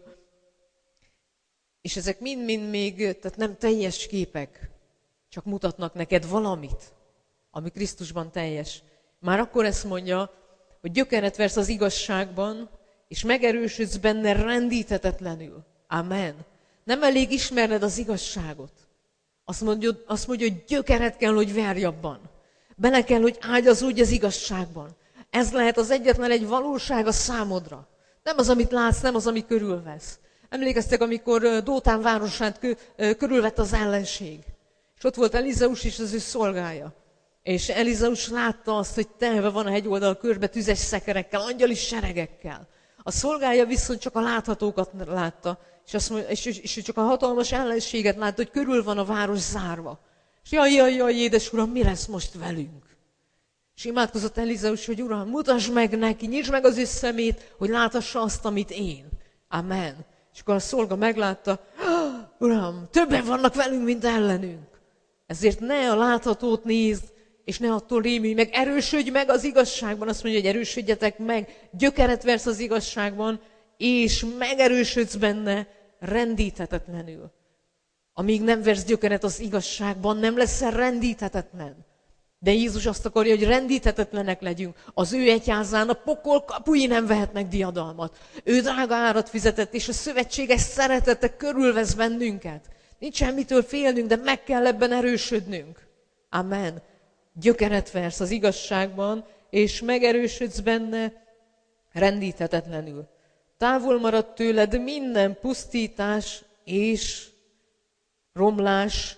és ezek mind-mind még, tehát nem teljes képek, csak mutatnak neked valamit, ami Krisztusban teljes. Már akkor ezt mondja, hogy gyökeret versz az igazságban, és megerősödsz benne rendíthetetlenül. Amen. Nem elég ismerned az igazságot. Azt mondja, hogy gyökeret kell, hogy verj abban. Bele kell, hogy ágyazódj az igazságban. Ez lehet az egyetlen egy valóság a számodra. Nem az, amit látsz, nem az, ami körülvesz. Emlékeztek, amikor Dótán városát körülvett az ellenség. És ott volt Elizeus és az ő szolgája. És Elizeus látta azt, hogy telve van a hegyoldal körbe tüzes szekerekkel, angyali seregekkel. A szolgája viszont csak a láthatókat látta, és csak a hatalmas ellenséget látta, hogy körül van a város zárva. És jaj, édes Uram, mi lesz most velünk? És imádkozott Elizeus, hogy Uram, mutasd meg neki, nyisd meg az ő szemét, hogy láthassa azt, amit én. Amen. És akkor a szolga meglátta, Uram, többen vannak velünk, mint ellenünk. Ezért ne a láthatót nézd, és ne attól rémülj meg, erősödj meg az igazságban. Azt mondja, hogy erősödjetek meg, gyökeret versz az igazságban, és megerősödsz benne rendíthetetlenül. Amíg nem versz gyökeret az igazságban, nem leszel rendíthetetlen. De Jézus azt akarja, hogy rendíthetetlenek legyünk. Az ő egyházán a pokol kapui nem vehetnek diadalmat. Ő drága árat fizetett, és a szövetséges szeretete körülvesz bennünket. Nincs semmitől félnünk, de meg kell ebben erősödnünk. Amen. Gyökeret versz az igazságban, és megerősödsz benne rendíthetetlenül. Távol marad tőled minden pusztítás és romlás,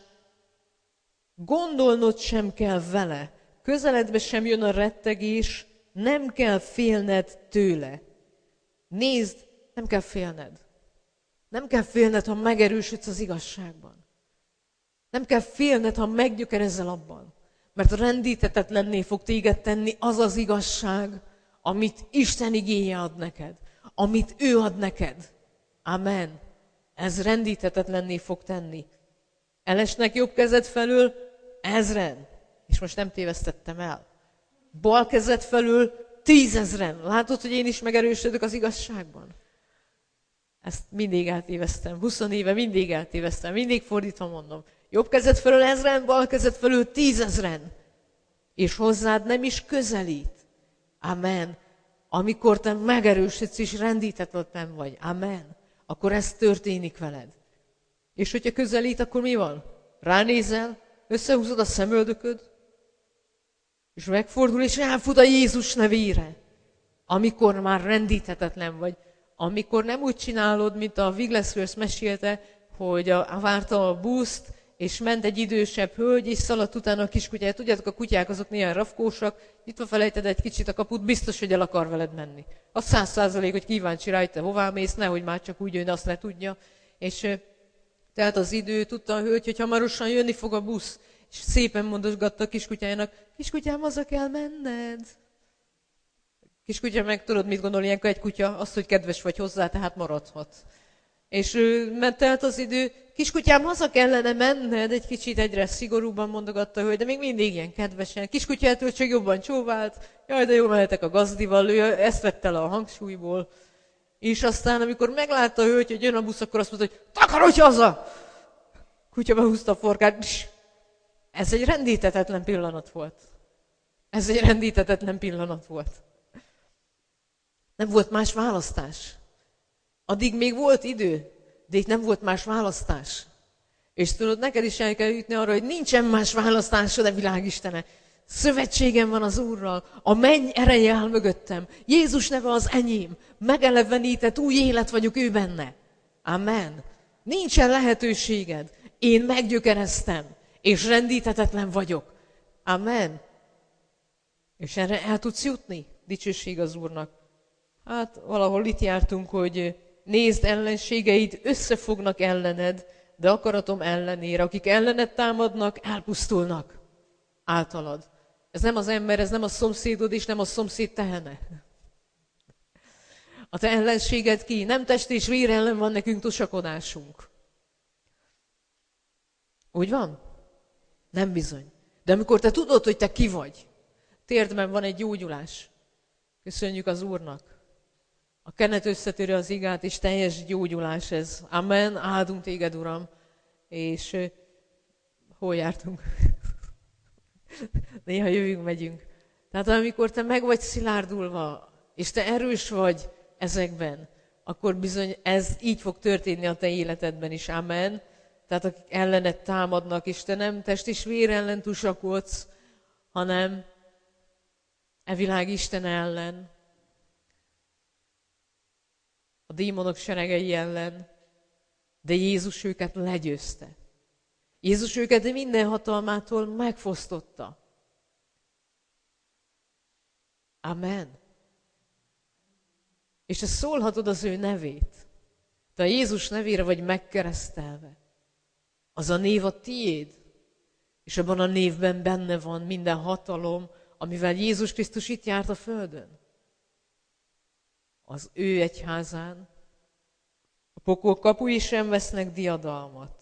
gondolnod sem kell vele, közeledbe sem jön a rettegés, nem kell félned tőle. Nézd, nem kell félned. Nem kell félned, ha megerősödsz az igazságban. Nem kell félned, ha meggyökerezel abban. Mert rendíthetetlenné fog téged tenni az az igazság, amit Isten igéje ad neked. Amit ő ad neked. Amen. Ez rendíthetetlenné fog tenni. Elesnek jobb kezed felől 1000-en. És most nem tévesztettem el. Bal kezed felől 10 000-en. Látod, hogy én is megerősödök az igazságban? Ezt mindig eltévesztem. 20 éve mindig eltévesztem. Mindig fordítva mondom. Jobb kezed felől 1000-en, bal kezed felől 10 000-en. És hozzád nem is közelít. Amen. Amikor te megerősödsz és rendíthetetlen vagy. Amen. Akkor ez történik veled. És hogyha közelít, akkor mi van? Ránézel, összehúzod a szemöldököd, és megfordul, és elfut a Jézus nevére. Amikor már rendíthetetlen vagy. Amikor nem úgy csinálod, mint a Wigglesworth mesélte, hogy várta a buszt, és ment egy idősebb hölgy, és szaladt utána a kiskutyája. Tudjátok, a kutyák azok néha rafkósak, nyitva felejted egy kicsit a kaput, biztos, hogy el akar veled menni. Az 100%, hogy kíváncsi rá, hogy te hová mész, nehogy már csak úgy jön, azt ne tudja. És tehát az idő, tudta a hölgy, hogy hamarosan jönni fog a busz, és szépen mondogatta a kiskutyájának, kiskutyám, haza kell menned. Kiskutya meg tudod, mit gondol ilyenkor egy kutya? Azt, hogy kedves vagy hozzá, tehát maradhat. És ment el az idő, kiskutyám, haza kellene menned, egy kicsit egyre szigorúbban mondogatta a hölgy, de még mindig ilyen kedvesen. Kiskutyától csak jobban csóvált, jaj, de jól mehetek a gazdival, ő ezt vett el a hangsúlyból. És aztán, amikor meglátta a hölgy, hogy jön a busz, akkor azt mondta, hogy takarodj haza! kutya behúzta a forkát. Ez egy rendíthetetlen pillanat volt. Ez egy rendíthetetlen pillanat volt. Nem volt más választás. Addig még volt idő, de itt nem volt más választás. És tudod, neked is el kell jutni arra, hogy nincsen más választásod, a világistene. Szövetségem van az Úrral, a menny ereje áll mögöttem. Jézus neve az enyém, megelevenített új élet vagyok ő benne. Amen. Nincsen lehetőséged. Én meggyökereztem, és rendíthetetlen vagyok. Amen. És erre el tudsz jutni? Dicsőség az Úrnak. Hát valahol itt jártunk, hogy nézd, ellenségeid összefognak ellened, de akaratom ellenére, akik ellened támadnak, elpusztulnak általad. Ez nem az ember, ez nem a szomszédod, és nem a szomszéd tehene. A te ellenséged ki? Nem test és vér ellen van nekünk tusakodásunk. Úgy van? Nem bizony. De amikor te tudod, hogy te ki vagy, térdben van egy gyógyulás. Köszönjük az Úrnak. A kenet összetörő az igát, és teljes gyógyulás ez. Amen. Áldunk téged, Uram. És hol jártunk? Néha jövünk, megyünk. Tehát amikor te meg vagy szilárdulva, és te erős vagy ezekben, akkor bizony ez így fog történni a te életedben is. Amen. Tehát akik ellened támadnak, és te nem test és vér ellen tusakodsz, hanem e világ Isten ellen, a démonok seregei ellen, de Jézus őket legyőzte. Jézus őket minden hatalmától megfosztotta. Amen. És te szólhatod az ő nevét. Te a Jézus nevére vagy megkeresztelve. Az a név a tiéd. És abban a névben benne van minden hatalom, amivel Jézus Krisztus itt járt a földön. Az ő egyházán a pokol kapui sem vesznek diadalmat.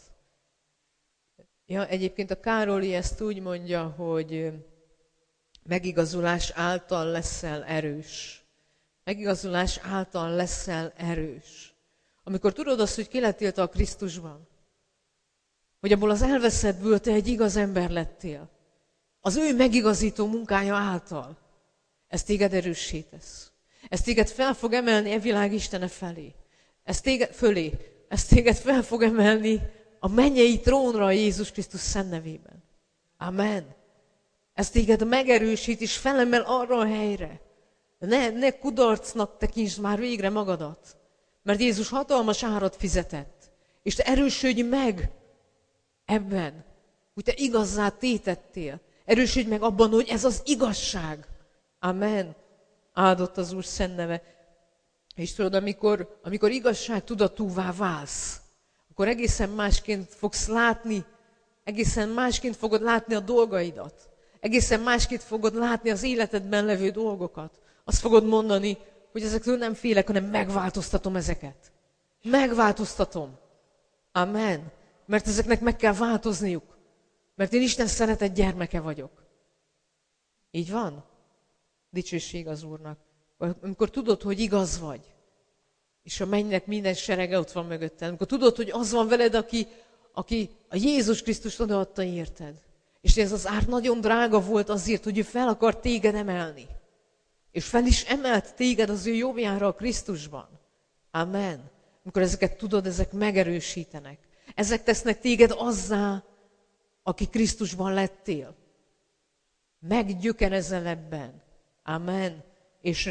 Ja, egyébként a Károli ezt úgy mondja, hogy megigazulás által leszel erős. Megigazulás által leszel erős. Amikor tudod azt, hogy ki lettél te a Krisztusban, hogy abból az elveszettből te egy igaz ember lettél, az ő megigazító munkája által, ez téged erőssé tesz. Ez téged fel fog emelni e világ Istene felé. Ez téged fel fog emelni a mennyei trónra Jézus Krisztus szent nevében. Amen. Ez téged megerősít és felemel arra a helyre. Ne kudarcnak tekintsd már végre magadat. Mert Jézus hatalmas árat fizetett. És te erősödj meg ebben, hogy te igazzá tétettél. Erősödj meg abban, hogy ez az igazság. Amen. Áldott az Úr szent neve. És tudod, amikor igazságtudatúvá válsz, akkor egészen másként fogsz látni, egészen másként fogod látni a dolgaidat. Egészen másként fogod látni az életedben levő dolgokat. Azt fogod mondani, hogy ezektől nem félek, hanem megváltoztatom ezeket. Megváltoztatom. Amen. Mert ezeknek meg kell változniuk. Mert én Isten szeretett gyermeke vagyok. Így van? Dicsőség az Úrnak. Amikor tudod, hogy igaz vagy, és a mennynek minden serege ott van mögötted, amikor tudod, hogy az van veled, aki a Jézus Krisztust odaadta érted, és ez az ár nagyon drága volt azért, hogy ő fel akar téged emelni. És fel is emelt téged az ő jobbjára a Krisztusban. Amen. Amikor ezeket tudod, ezek megerősítenek. Ezek tesznek téged azzá, aki Krisztusban lettél. Meggyökerezel ebben. Amen. És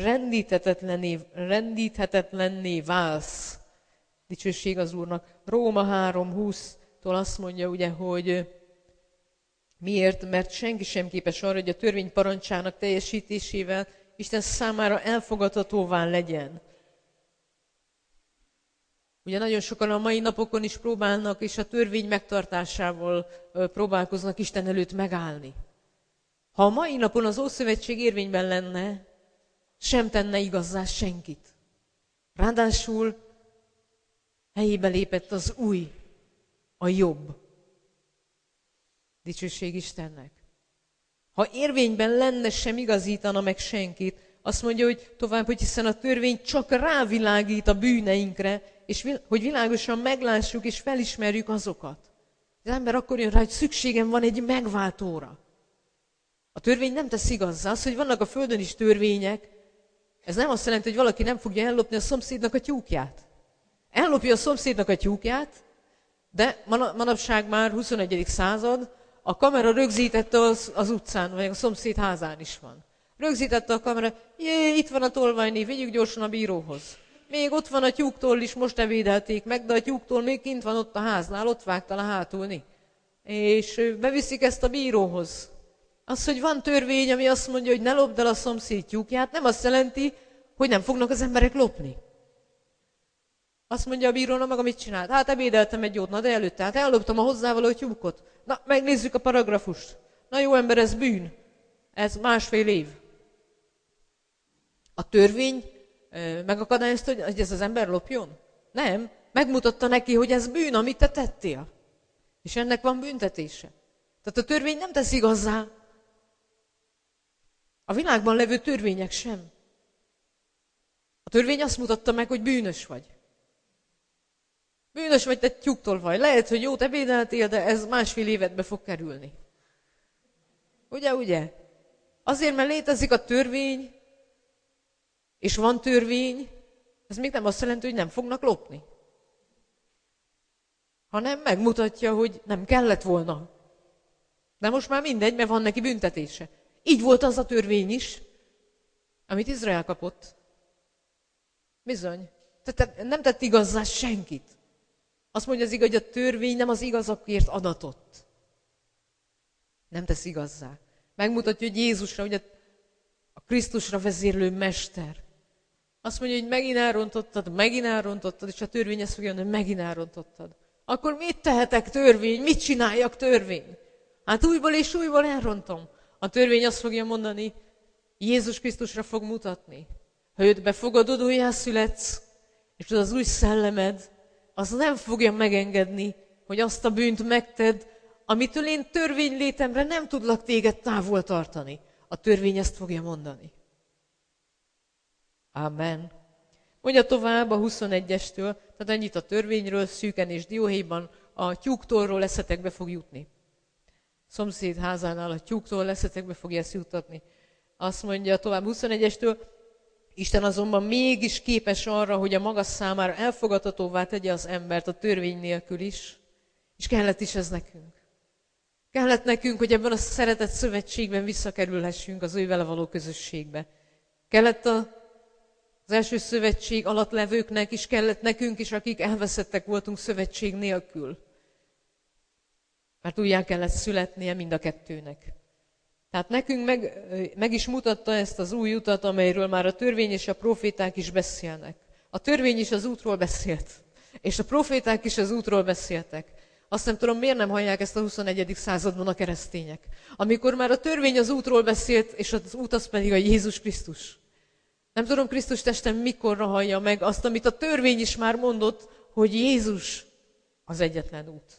rendíthetetlenné válsz. Dicsőség az Úrnak. Róma 3:20-tól azt mondja, ugye, hogy miért? Mert senki sem képes arra, hogy a törvény parancsának teljesítésével Isten számára elfogadhatóvá legyen. Ugye nagyon sokan a mai napokon is próbálnak, és a törvény megtartásával próbálkoznak Isten előtt megállni. Ha a mai napon az Ószövetség érvényben lenne, sem tenne igazzá senkit. Ráadásul helyébe lépett az új, a jobb. Dicsőség Istennek. Ha érvényben lenne, sem igazítana meg senkit, azt mondja, hogy tovább, hogy hiszen a törvény csak rávilágít a bűneinkre, és hogy világosan meglássuk és felismerjük azokat. Az ember akkor jön rá, hogy szükségem van egy megváltóra. A törvény nem tesz igazzá. Az, hogy vannak a földön is törvények, ez nem azt jelenti, hogy valaki nem fogja ellopni a szomszédnak a tyúkját. Ellopja a szomszédnak a tyúkját, de manapság már 21. század, a kamera rögzítette az utcán, vagy a szomszéd házán is van. Rögzítette a kamera, itt van a tolvajnév, vigyük gyorsan a bíróhoz. Még ott van a tyúktól is, most evédelték meg, de a tyúktól még kint van ott a háznál, ott vágta a hátulni. És beviszik ezt a bíróhoz. Az, hogy van törvény, ami azt mondja, hogy ne lopd el a szomszéd tyúkját, nem azt jelenti, hogy nem fognak az emberek lopni. Azt mondja a bírónak maga, mit csinált? Hát ebédeltem egy jót, na de előtte, hát elloptam a hozzávaló tyúkot. Na, megnézzük a paragrafust. Na jó ember, ez bűn. Ez 1,5 év. A törvény megakadályozta, hogy ez az ember lopjon? Nem. Megmutatta neki, hogy ez bűn, amit te tettél. És ennek van büntetése. Tehát a törvény nem tesz igazzá. A világban levő törvények sem. A törvény azt mutatta meg, hogy bűnös vagy. Bűnös vagy, te tyúktól vagy. Lehet, hogy jót ebédeltél, de ez 1,5 évedbe fog kerülni. Ugye? Azért, mert létezik a törvény, és van törvény, ez még nem azt jelenti, hogy nem fognak lopni. Hanem megmutatja, hogy nem kellett volna. De most már mindegy, mert van neki büntetése. Így volt az a törvény is, amit Izrael kapott. Bizony. Tehát nem tett igazzá senkit. Azt mondja az igaz, hogy a törvény nem az igazakért adatott. Nem tesz igazzá. Megmutatja, hogy Jézusra, hogy a Krisztusra vezérlő mester. Azt mondja, hogy megint elrontottad, és a törvény ezt fogja mondani, hogy megint elrontottad. Akkor mit tehetek törvény? Mit csináljak törvény? Hát újból és újból elrontom. A törvény azt fogja mondani, Jézus Krisztusra fog mutatni. Ha őt befogadod, újjászületsz, és az új szellemed, az nem fogja megengedni, hogy azt a bűnt megtedd, amitől én törvénylétemre nem tudlak téged távol tartani. A törvény ezt fogja mondani. Amen. Mondja tovább a 21-estől, tehát ennyit a törvényről, szűken és dióhéjban, a tyúktólról eszetekbe fog jutni. Szomszéd házánál a tyúktól eszetekbe fogja ezt juttatni. Azt mondja tovább 21-estől, Isten azonban mégis képes arra, hogy a maga számára elfogadhatóvá tegye az embert a törvény nélkül is, és kellett is ez nekünk. Kellett nekünk, hogy ebben a szeretett szövetségben visszakerülhessünk az ő vele való közösségbe. Kellett az első szövetség alatt levőknek is, kellett nekünk is, akik elveszettek voltunk szövetség nélkül. Mert újjá kellett születnie mind a kettőnek. Tehát nekünk meg is mutatta ezt az új utat, amelyről már a törvény és a proféták is beszélnek. A törvény is az útról beszélt, és a proféták is az útról beszéltek. Azt nem tudom, miért nem hallják ezt a 21. században a keresztények. Amikor már a törvény az útról beszélt, és az út az pedig a Jézus Krisztus. Nem tudom, Krisztus testen mikorra hallja meg azt, amit a törvény is már mondott, hogy Jézus az egyetlen út.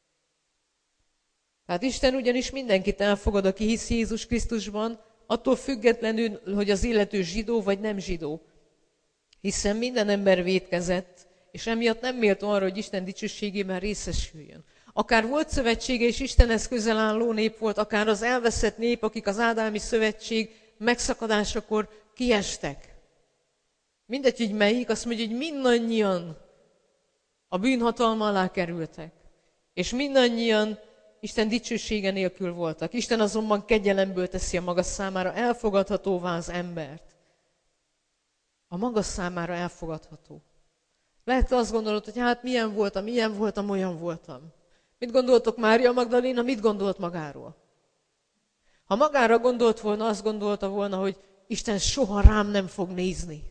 Tehát Isten ugyanis mindenkit elfogad, aki hisz Jézus Krisztusban, attól függetlenül, hogy az illető zsidó vagy nem zsidó. Hiszen minden ember vétkezett, és emiatt nem méltó arra, hogy Isten dicsőségében részesüljön. Akár volt szövetsége, és Istenhez közel álló nép volt, akár az elveszett nép, akik az ádámi szövetség megszakadásakor kiestek. Mindegy, hogy melyik, azt mondja, hogy mindannyian a bűnhatalma alá kerültek. És mindannyian Isten dicsősége nélkül voltak. Isten azonban kegyelemből teszi a maga számára elfogadhatóvá az embert. A maga számára elfogadható. Lehet azt gondolod, hogy hát milyen voltam, olyan voltam. Mit gondoltok Mária Magdaléna, mit gondolt magáról? Ha magára gondolt volna, azt gondolta volna, hogy Isten soha rám nem fog nézni.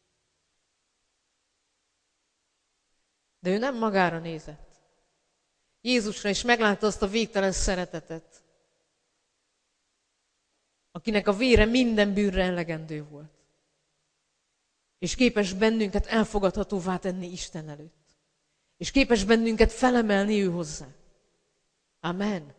De ő nem magára nézett. Jézusra is meglátta azt a végtelen szeretetet, akinek a vére minden bűnre elegendő volt. És képes bennünket elfogadhatóvá tenni Isten előtt. És képes bennünket felemelni ő hozzá. Amen.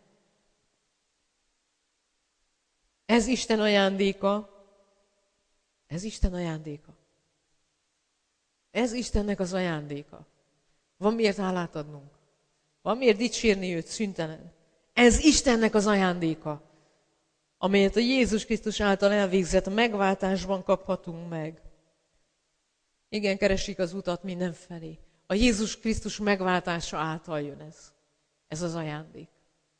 Ez Isten ajándéka. Ez Isten ajándéka. Ez Istennek az ajándéka. Van miért hálát adnunk. Van miért dicsérni őt szüntelen. Ez Istennek az ajándéka, amelyet a Jézus Krisztus által elvégzett megváltásban kaphatunk meg. Igen, keresik az utat mindenfelé. A Jézus Krisztus megváltása által jön ez. Ez az ajándék.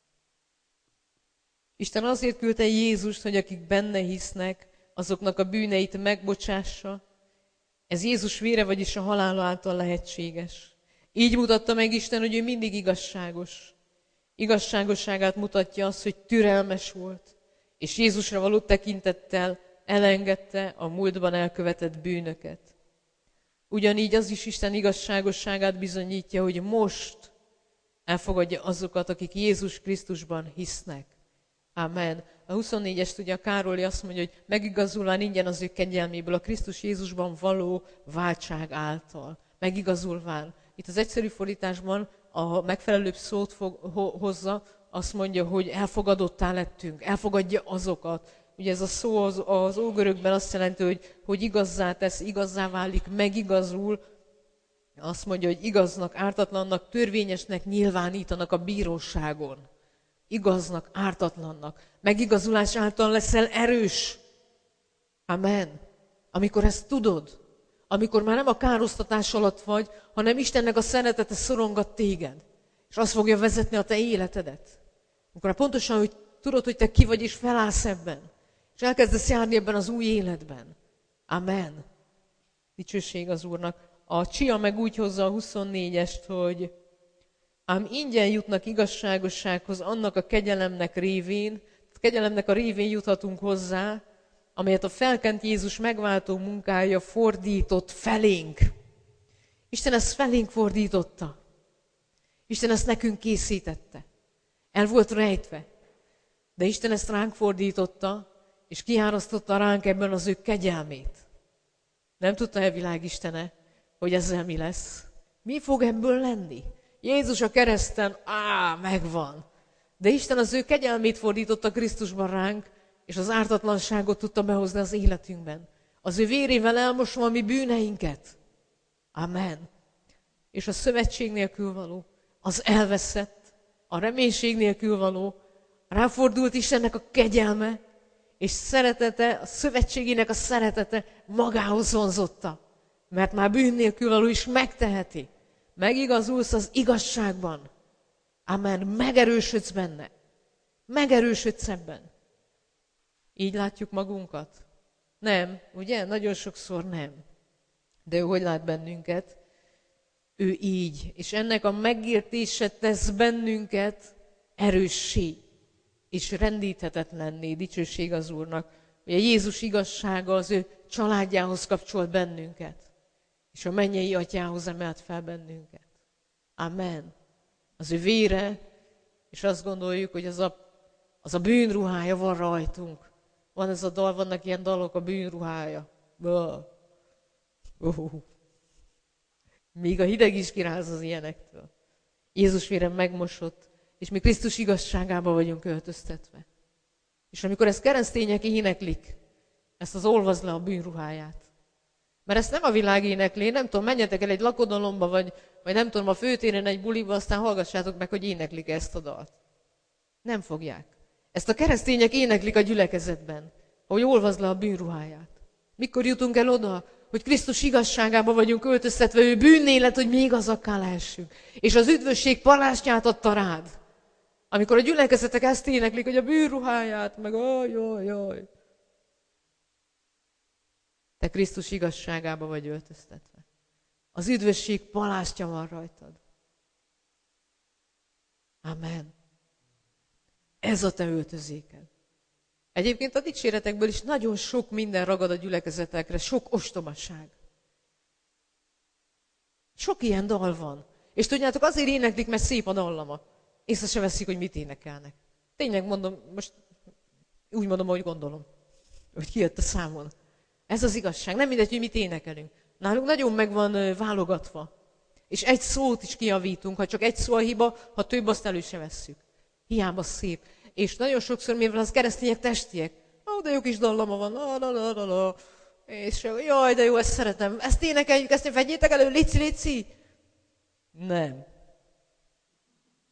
Isten azért küldte Jézust, hogy akik benne hisznek, azoknak a bűneit megbocsássa. Ez Jézus vére, vagyis a halála által lehetséges. Így mutatta meg Isten, hogy ő mindig igazságos. Igazságosságát mutatja az, hogy türelmes volt, és Jézusra való tekintettel elengedte a múltban elkövetett bűnöket. Ugyanígy az is Isten igazságosságát bizonyítja, hogy most elfogadja azokat, akik Jézus Krisztusban hisznek. Amen. A 24-es tudja, Károly azt mondja, hogy megigazulván ingyen az ő kegyelméből a Krisztus Jézusban való váltság által. Megigazulván. Itt az egyszerű fordításban a megfelelőbb szót hozza, azt mondja, hogy elfogadottá lettünk, elfogadja azokat. Ugye ez a szó az ógörökben azt jelenti, hogy igazzá tesz, igazzá válik, megigazul. Azt mondja, hogy igaznak, ártatlannak, törvényesnek nyilvánítanak a bíróságon. Igaznak, ártatlannak. Megigazulás által leszel erős. Amen. Amikor ezt tudod, amikor már nem a károsztatás alatt vagy, hanem Istennek a szeretete szorongat téged, és azt fogja vezetni a te életedet. Amikor pontosan hogy tudod, hogy te ki vagy, és felállsz ebben, és elkezdesz járni ebben az új életben. Amen. Dicsőség az Úrnak. A Csia meg úgy hozza a 24-est, hogy ám ingyen jutnak igazságossághoz annak a kegyelemnek révén, kegyelemnek a révén juthatunk hozzá, amelyet a felkent Jézus megváltó munkája fordított felénk. Isten ezt felénk fordította. Isten ezt nekünk készítette. El volt rejtve. De Isten ezt ránk fordította, és kiárasztotta ránk ebben az ő kegyelmét. Nem tudta a világ Istene, hogy ezzel mi lesz. Mi fog ebből lenni? Jézus a kereszten, megvan. De Isten az ő kegyelmét fordította Krisztusban ránk, és az ártatlanságot tudta behozni az életünkben. Az ő vérével elmosva a mi bűneinket. Amen. És a szövetség nélkül való, az elveszett, a reménység nélkül való, ráfordult Istennek a kegyelme, és szeretete, a szövetségének a szeretete magához vonzotta. Mert már bűn nélkül való is megteheti. Megigazulsz az igazságban. Amen. Megerősödsz benne. Megerősödsz ebben. Így látjuk magunkat? Nem, ugye? Nagyon sokszor nem. De ő hogy lát bennünket? Ő így. És ennek a megértése tesz bennünket erőssé és rendíthetetlenné. Dicsőség az Úrnak. Hogy a Jézus igazsága az ő családjához kapcsolt bennünket. És a mennyei atyához emelt fel bennünket. Amen. Az ő vére, és azt gondoljuk, hogy az a bűnruhája van rajtunk. Van ez a dal, vannak ilyen dalok, a bűnruhája. Még a hideg is kiráz az ilyenektől. Jézus vére megmosott, és mi Krisztus igazságába vagyunk öltöztetve. És amikor ezt keresztények éneklik, ezt az olvasd le a bűnruháját. Mert ezt nem a világ énekli, nem tudom, menjetek el egy lakodalomba, vagy nem tudom, a főtéren egy buliba, aztán hallgassátok meg, hogy éneklik ezt a dalt. Nem fogják. Ezt a keresztények éneklik a gyülekezetben, hogy olvasd le a bűnruháját. Mikor jutunk el oda, hogy Krisztus igazságába vagyunk öltöztetve, ő bűnné lett, hogy mi igazakká lehessünk. És az üdvösség palástját adta rád. Amikor a gyülekezetek ezt éneklik, hogy a bűnruháját, meg jaj. Te Krisztus igazságába vagy öltöztetve. Az üdvösség palástja van rajtad. Amen. Ez a te öltözéked. Egyébként a dicséretekből is nagyon sok minden ragad a gyülekezetekre, sok ostobaság. Sok ilyen dal van. És tudjátok, azért éneklik, mert szép a dallama. Észre se veszik, hogy mit énekelnek. Tényleg mondom, most úgy mondom, ahogy gondolom, hogy kijött a számon. Ez az igazság. Nem mindegy, hogy mit énekelünk. Nálunk nagyon meg van válogatva. És egy szót is kijavítunk, ha csak egy szó a hiba, ha több, azt elő se vesszük. Hiába szép. És nagyon sokszor, mivel az keresztények testiek, de jó kis dallama van, és jaj, de jó, ezt szeretem. Ezt énekeljük, ezt vegyétek elő, léci. Nem.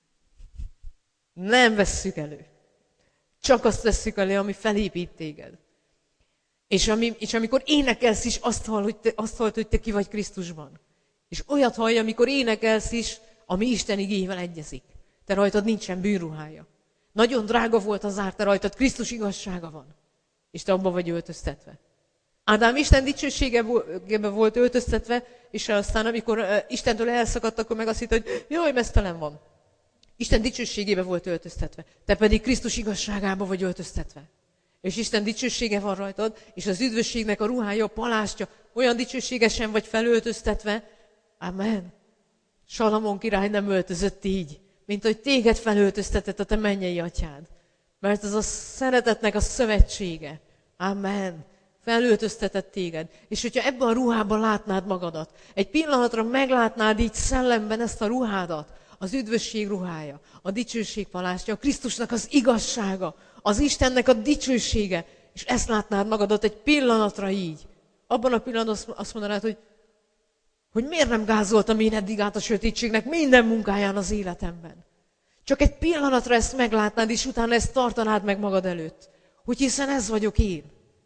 Nem vesszük elő. Csak azt vesszük elő, ami felépít téged. És amikor énekelsz is, azt hallod, hogy te ki vagy Krisztusban. És olyat hallja, amikor énekelsz is, ami Isten igéjével egyezik. Te rajtad nincsen bűnruhája. Nagyon drága volt az ár, te rajtad Krisztus igazsága van. És te abban vagy öltöztetve. Ádám Isten dicsőségebe volt öltöztetve, és aztán amikor Istentől elszakadt, akkor meg azt hitt, hogy jaj, meztelen van. Isten dicsőségébe volt öltöztetve. Te pedig Krisztus igazságába vagy öltöztetve. És Isten dicsősége van rajtad, és az üdvösségnek a ruhája, a palástja, olyan dicsőségesen vagy felöltöztetve. Amen. Salamon király nem öltözött így, mint hogy téged felöltöztetett a te mennyei atyád. Mert ez a szeretetnek a szövetsége. Amen. Felöltöztetett téged. És hogyha ebben a ruhában látnád magadat, egy pillanatra meglátnád így szellemben ezt a ruhádat, az üdvösség ruhája, a dicsőség palástja, a Krisztusnak az igazsága, az Istennek a dicsősége, és ezt látnád magadat egy pillanatra így. Abban a pillanatban azt mondanád, hogy miért nem gázoltam én eddig át a sötétségnek minden munkáján az életemben. Csak egy pillanatra ezt meglátnád, és utána ezt tartanád meg magad előtt. Hogy hiszen ez vagyok én.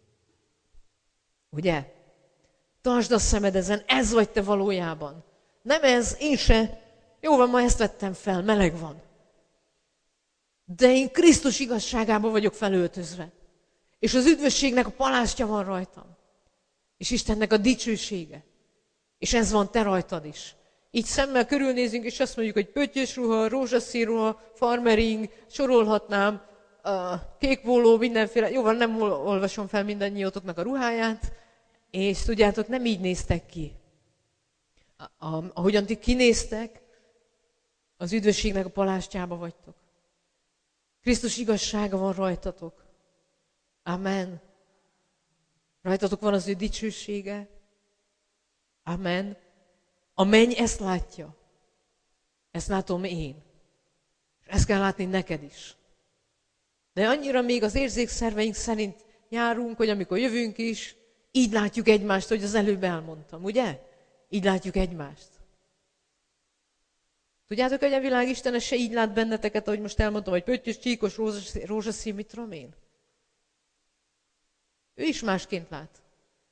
Ugye? Tartsd a szemed ezen, ez vagy te valójában. Nem ez, én se. Jó van, ma ezt vettem fel, meleg van. De én Krisztus igazságába vagyok felöltözve. És az üdvösségnek a palástja van rajtam. És Istennek a dicsősége. És ez van te rajtad is. Így szemmel körülnézünk, és azt mondjuk, hogy pöttyös ruha, rózsaszín ruha, farmering, sorolhatnám, kékpóló, mindenféle. Jó van, nem olvasom fel mindannyiótoknak a ruháját. És tudjátok, nem így néztek ki. Ahogyan ti kinéztek, az üdvösségnek a palástjába vagytok. Krisztus igazsága van rajtatok. Amen. Rajtatok van az ő dicsősége. Amen. A menny ezt látja. Ezt látom én. Ezt kell látni neked is. De annyira még az érzékszerveink szerint járunk, hogy amikor jövünk is, így látjuk egymást, hogy az előbb elmondtam, ugye? Így látjuk egymást. Tudjátok, hogy a világ Istene se így lát benneteket, ahogy most elmondtam, hogy pöttyös, csíkos, rózsaszín, mit tudom én? Ő is másként lát.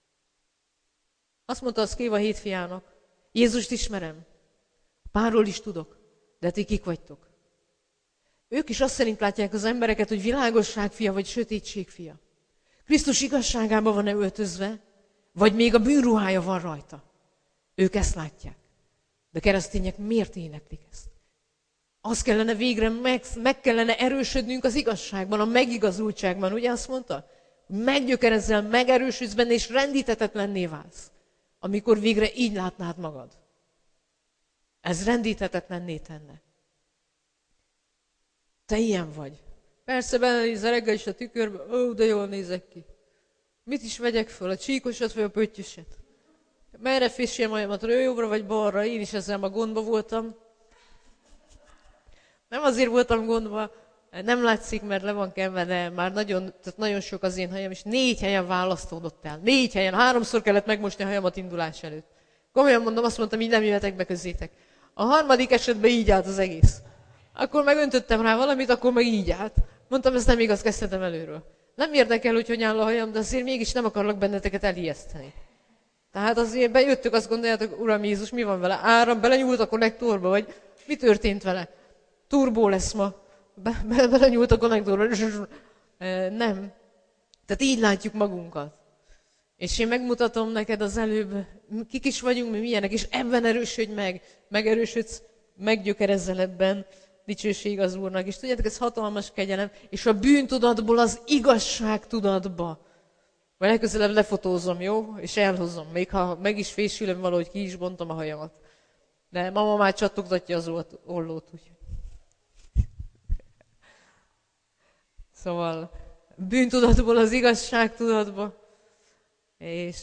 Azt mondta a Szkéva 7 fiának, Jézust ismerem, párról is tudok, de ti kik vagytok? Ők is azt szerint látják az embereket, hogy világosság fia, vagy sötétség fia. Krisztus igazságában van-e öltözve, vagy még a bűnruhája van rajta. Ők ezt látják. De keresztények miért éneklik ezt? Az kellene végre, meg kellene erősödnünk az igazságban, a megigazultságban. Ugye azt mondta? Meggyökerezzel, megerősödsz benne, és rendíthetetlenné válsz. Amikor végre így látnád magad. Ez rendíthetetlenné tenne. Te ilyen vagy. Persze belenézel reggel is a tükörbe, ó, de jól nézek ki. Mit is vegyek föl, a csíkosat vagy a pöttyöset? Merre fésjem majamat, jobbra vagy balra? Én is ezzel a gondba voltam. Nem azért voltam gondba, nem látszik, mert le van kenve, de már nagyon sok az én hajam, és 4 helyen választódott el. 4 helyen, 3-szor kellett megmosni a hajamat indulás előtt. Komolyan mondom, azt mondtam, így nem jöhetek be közétek. A 3. esetben így állt az egész. Akkor megöntöttem rá valamit, akkor meg így állt. Mondtam, ez nem igaz, kezdhetem előről. Nem érdekel, hogy áll a hajam, de azért mégis nem akarlak benneteket elijeszteni. Tehát azért bejöttök, azt gondoljátok, Uram Jézus, mi van vele? Áram, belenyúlt a konnektorba, vagy mi történt vele? Turbó lesz ma. Belenyúlt a konnektorba. Nem. Tehát így látjuk magunkat. És én megmutatom neked az előbb, kik is vagyunk, mi milyenek, és ebben erősödj meg. Megerősödsz, meggyökerezzel ebben. Dicsőség az Úrnak. És tudjátok, ez hatalmas kegyelem. És a bűntudatból az igazság tudatba. Vagy legközelebb lefotózom, jó? És elhozom. Még ha meg is fésülöm valahogy, ki is bontom a hajamat. De mama már csattogtatja az ollót. Úgy. Szóval bűntudatból az igazság tudatba. És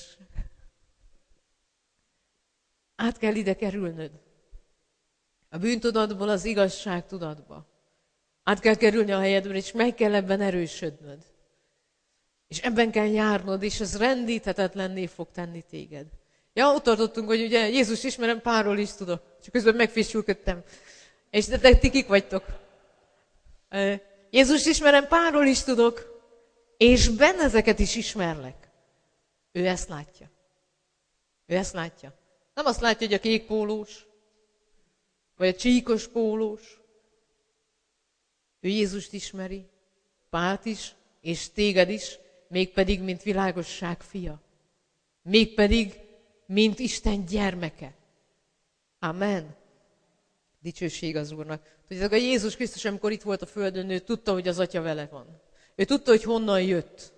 át kell ide kerülnöd. A bűntudatból az igazság tudatba. Át kell kerülni a helyedből, és meg kell ebben erősödnöd. És ebben kell járnod, és ez rendíthetetlenné fog tenni téged. Ja, ott tartottunk, hogy ugye Jézus ismerem, párról is tudok. Csak közben megfésülködtem. És de ti kik vagytok? Jézust ismerem, Pálról is tudok, és benneteket is ismerlek. Ő ezt látja. Ő ezt látja. Nem azt látja, hogy a kék pólós, vagy a csíkos pólós. Ő Jézust ismeri, Pált is, és téged is, mégpedig, mint világosság fia. Mégpedig, mint Isten gyermeke. Amen. Dicsőség az Úrnak. Tudjátok, a Jézus Krisztus, amikor itt volt a földön, ő tudta, hogy az Atya vele van. Ő tudta, hogy honnan jött.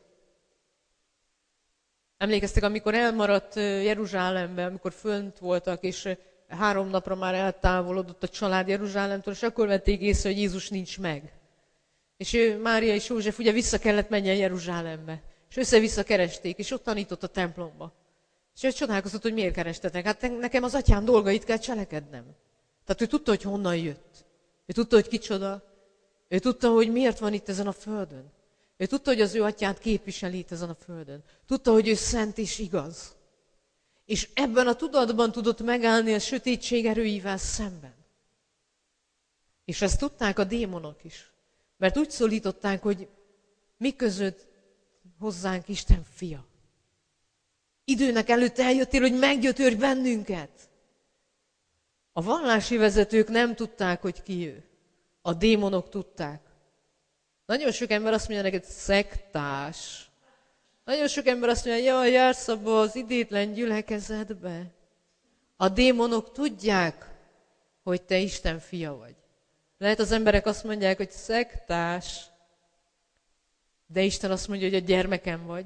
Emlékeztek, amikor elmaradt Jeruzsálembe, amikor fönt voltak, és 3 napra már eltávolodott a család Jeruzsálemtől, és akkor vették észre, hogy Jézus nincs meg. És ő, Mária és József ugye vissza kellett menjen Jeruzsálembe. És össze-vissza keresték, és ott tanított a templomba. És ő csodálkozott, hogy miért kerestetek. Hát nekem az atyám dolgait kell cselekednem. Tehát ő tudta, hogy honnan jött. Ő tudta, hogy kicsoda. Ő tudta, hogy miért van itt ezen a földön. Ő tudta, hogy az ő atyát képviseli itt ezen a földön. Tudta, hogy ő szent és igaz. És ebben a tudatban tudott megállni a sötétség erőivel szemben. És ezt tudták a démonok is. Mert úgy szólították, hogy mi között hozzánk Isten fia. Időnek előtt eljöttél, hogy meggyötörj bennünket. A vallási vezetők nem tudták, hogy ki ő. A démonok tudták. Nagyon sok ember azt mondja neked, szektás. Nagyon sok ember azt mondja, jaj, jársz abba az idétlen gyülekezetbe. A démonok tudják, hogy te Isten fia vagy. Lehet az emberek azt mondják, hogy szektás, de Isten azt mondja, hogy a gyermekem vagy.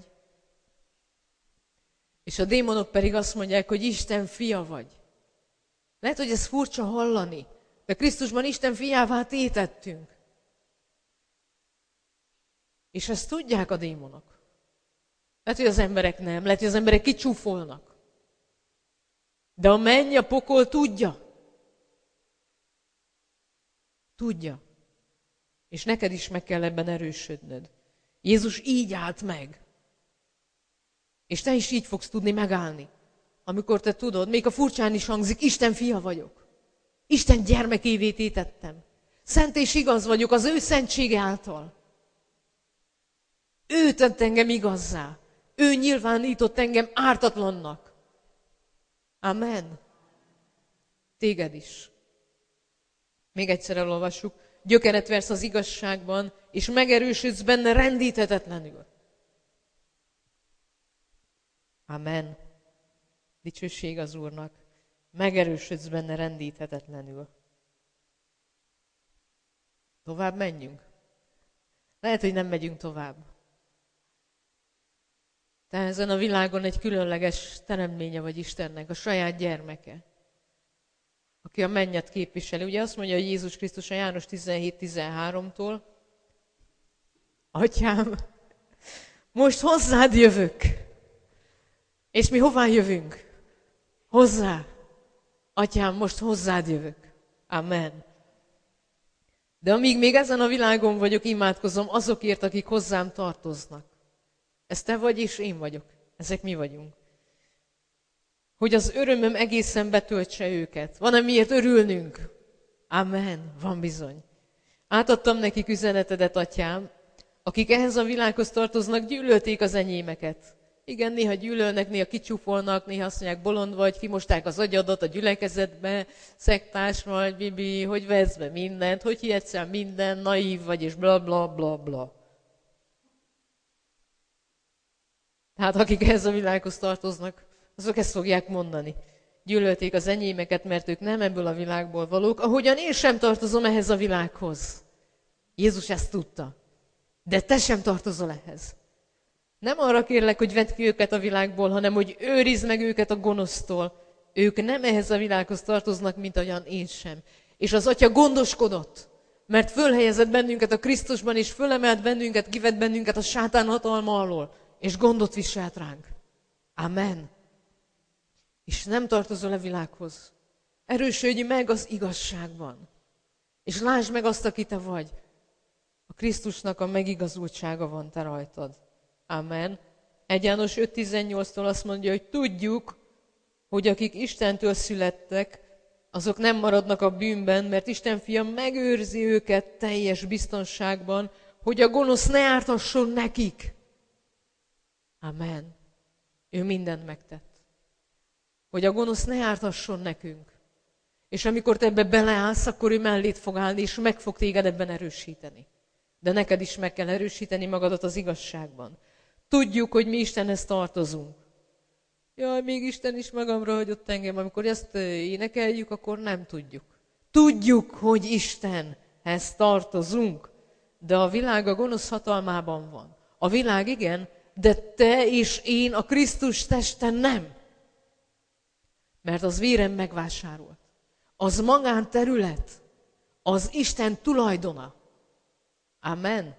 És a démonok pedig azt mondják, hogy Isten fia vagy. Lehet, hogy ez furcsa hallani, de Krisztusban Isten fiává tétettünk. És ezt tudják a démonok. Lehet, hogy az emberek nem, lehet, hogy az emberek kicsúfolnak. De a menny, a pokol tudja. Tudja. És neked is meg kell ebben erősödnöd. Jézus így állt meg. És te is így fogsz tudni megállni. Amikor te tudod, még a furcsán is hangzik, Isten fia vagyok. Isten gyermekévé tétettem. Szent és igaz vagyok az ő szentsége által. Ő tett engem igazzá. Ő nyilvánított engem ártatlannak. Amen. Téged is. Még egyszer elolvassuk. Gyökeret versz az igazságban, és megerősödsz benne rendíthetetlenül. Amen. Dicsőség az Úrnak. Megerősödsz benne rendíthetetlenül. Tovább menjünk. Lehet, hogy nem megyünk tovább. Te ezen a világon egy különleges teremtménye vagy Istennek, a saját gyermeke, aki a mennyet képviseli. Ugye azt mondja, hogy Jézus Krisztus a János 17:13-tól, Atyám, most hozzád jövök. És mi hová jövünk? Hozzá. Atyám, most hozzád jövök. Amen. De amíg még ezen a világon vagyok, imádkozom azokért, akik hozzám tartoznak. Ez te vagy, és én vagyok. Ezek mi vagyunk. Hogy az örömöm egészen betöltse őket. Van-e miért örülnünk? Amen. Van bizony. Átadtam nekik üzenetedet, Atyám, akik ehhez a világhoz tartoznak, gyűlölték az enyémeket. Igen, néha gyűlölnek, néha kicsúfolnak, néha azt mondják, bolond vagy, kimosták az agyadat a gyülekezetbe, szektás vagy, bibi, hogy vesz be mindent, hogy hihetsz el minden, naív vagy, és bla bla bla bla. Tehát akik ehhez a világhoz tartoznak, azok ezt fogják mondani. Gyűlölték az enyémeket, mert ők nem ebből a világból valók, ahogyan én sem tartozom ehhez a világhoz. Jézus ezt tudta. De te sem tartozol ehhez. Nem arra kérlek, hogy vedd ki őket a világból, hanem hogy őrizd meg őket a gonosztól. Ők nem ehhez a világhoz tartoznak, mint olyan én sem. És az Atya gondoskodott, mert fölhelyezett bennünket a Krisztusban, és fölemelt bennünket, kivett bennünket a sátán hatalma alól, és gondot viselt ránk. Amen. És nem tartozol a világhoz. Erősödj meg az igazságban. És lásd meg azt, aki te vagy. A Krisztusnak a megigazultsága van te rajtad. Amen. 1 János 5:18-tól azt mondja, hogy tudjuk, hogy akik Istentől születtek, azok nem maradnak a bűnben, mert Isten fia megőrzi őket teljes biztonságban, hogy a gonosz ne ártasson nekik. Amen. Ő mindent megtett. Hogy a gonosz ne ártasson nekünk. És amikor te ebbe beleállsz, akkor ő mellét fog állni, és meg fog téged ebben erősíteni. De neked is meg kell erősíteni magadat az igazságban. Tudjuk, hogy mi Istenhez tartozunk. Jaj, még Isten is magamra hagyott engem. Amikor ezt énekeljük, akkor nem tudjuk. Tudjuk, hogy Istenhez tartozunk, de a világ a gonosz hatalmában van. A világ igen, de te és én a Krisztus testen nem. Mert az véren megvásárolt. Az magánterület, az Isten tulajdona. Amen.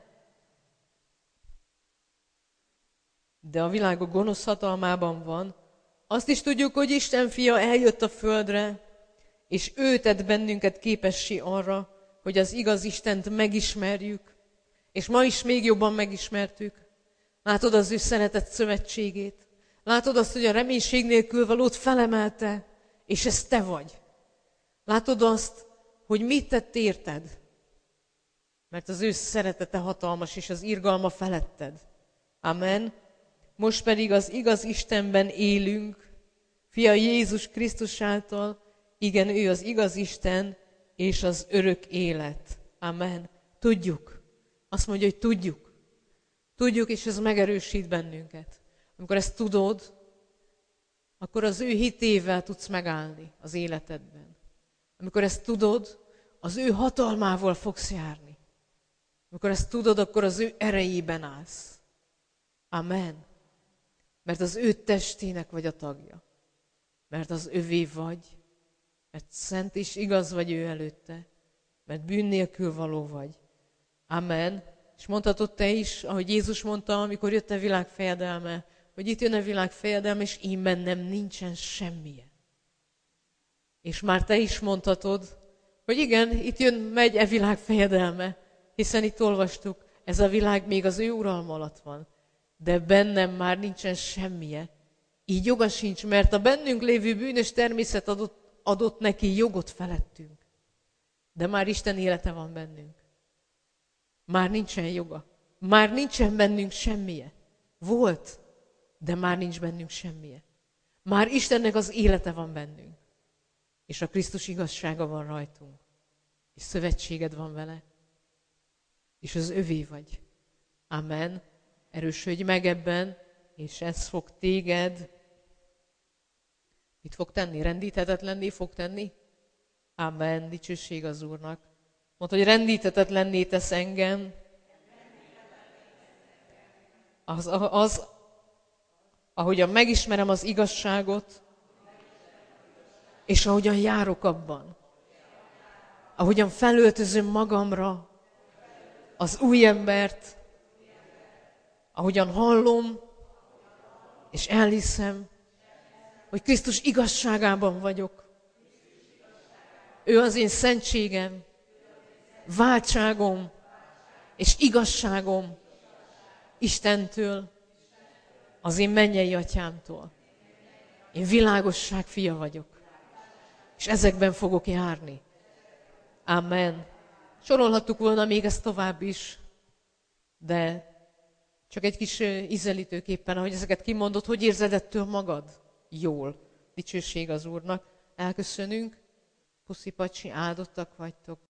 De a világ a gonosz hatalmában van. Azt is tudjuk, hogy Isten fia eljött a földre, és ő tett bennünket képessé arra, hogy az igaz Istent megismerjük, és ma is még jobban megismertük. Látod az ő szeretett szövetségét. Látod azt, hogy a reménység nélkül valót felemelte, és ez te vagy. Látod azt, hogy mit tett érted? Mert az ő szeretete hatalmas, és az irgalma feletted. Amen. Most pedig az igaz Istenben élünk, fia Jézus Krisztus által, igen, ő az igaz Isten, és az örök élet. Amen. Tudjuk. Azt mondja, hogy tudjuk. Tudjuk, és ez megerősít bennünket. Amikor ezt tudod, akkor az ő hitével tudsz megállni az életedben. Amikor ezt tudod, az ő hatalmával fogsz járni. Amikor ezt tudod, akkor az ő erejében állsz. Amen. Mert az ő testének vagy a tagja. Mert az övé vagy. Mert szent és igaz vagy ő előtte. Mert bűn nélkül való vagy. Amen. És mondhatod te is, ahogy Jézus mondta, amikor jött a világ fejedelme, hogy itt jön a világ fejedelme, és én bennem nincsen semmilyen. És már te is mondhatod, hogy igen, itt megy e világ fejedelme, hiszen itt olvastuk, ez a világ még az ő uralma alatt van, de bennem már nincsen semmije. Így joga sincs, mert a bennünk lévő bűnös természet adott neki jogot felettünk. De már Isten élete van bennünk. Már nincsen joga. Már nincsen bennünk semmije. Volt, de már nincs bennünk semmije. Már Istennek az élete van bennünk. És a Krisztus igazsága van rajtunk. És szövetséged van vele. És az övé vagy. Amen. Erősödj meg ebben, és ez fog téged. Mit fog tenni? Rendíthetetlenné fog tenni? Amen. Dicsőség az Úrnak. Mondta, hogy rendíthetetlenné tesz engem. Ahogyan megismerem az igazságot, és ahogyan járok abban. Ahogyan felöltözöm magamra az új embert, ahogyan hallom, és elhiszem, hogy Krisztus igazságában vagyok. Ő az én szentségem, váltságom és igazságom Istentől, az én mennyei atyámtól. Én világosság fia vagyok, és ezekben fogok járni. Amen. Sorolhattuk volna még ezt tovább is, de csak egy kis ízelítőképpen, ahogy ezeket kimondod, hogy érzed ettől magad? Jól. Dicsőség az Úrnak. Elköszönünk. Puszi pacsi, áldottak vagytok.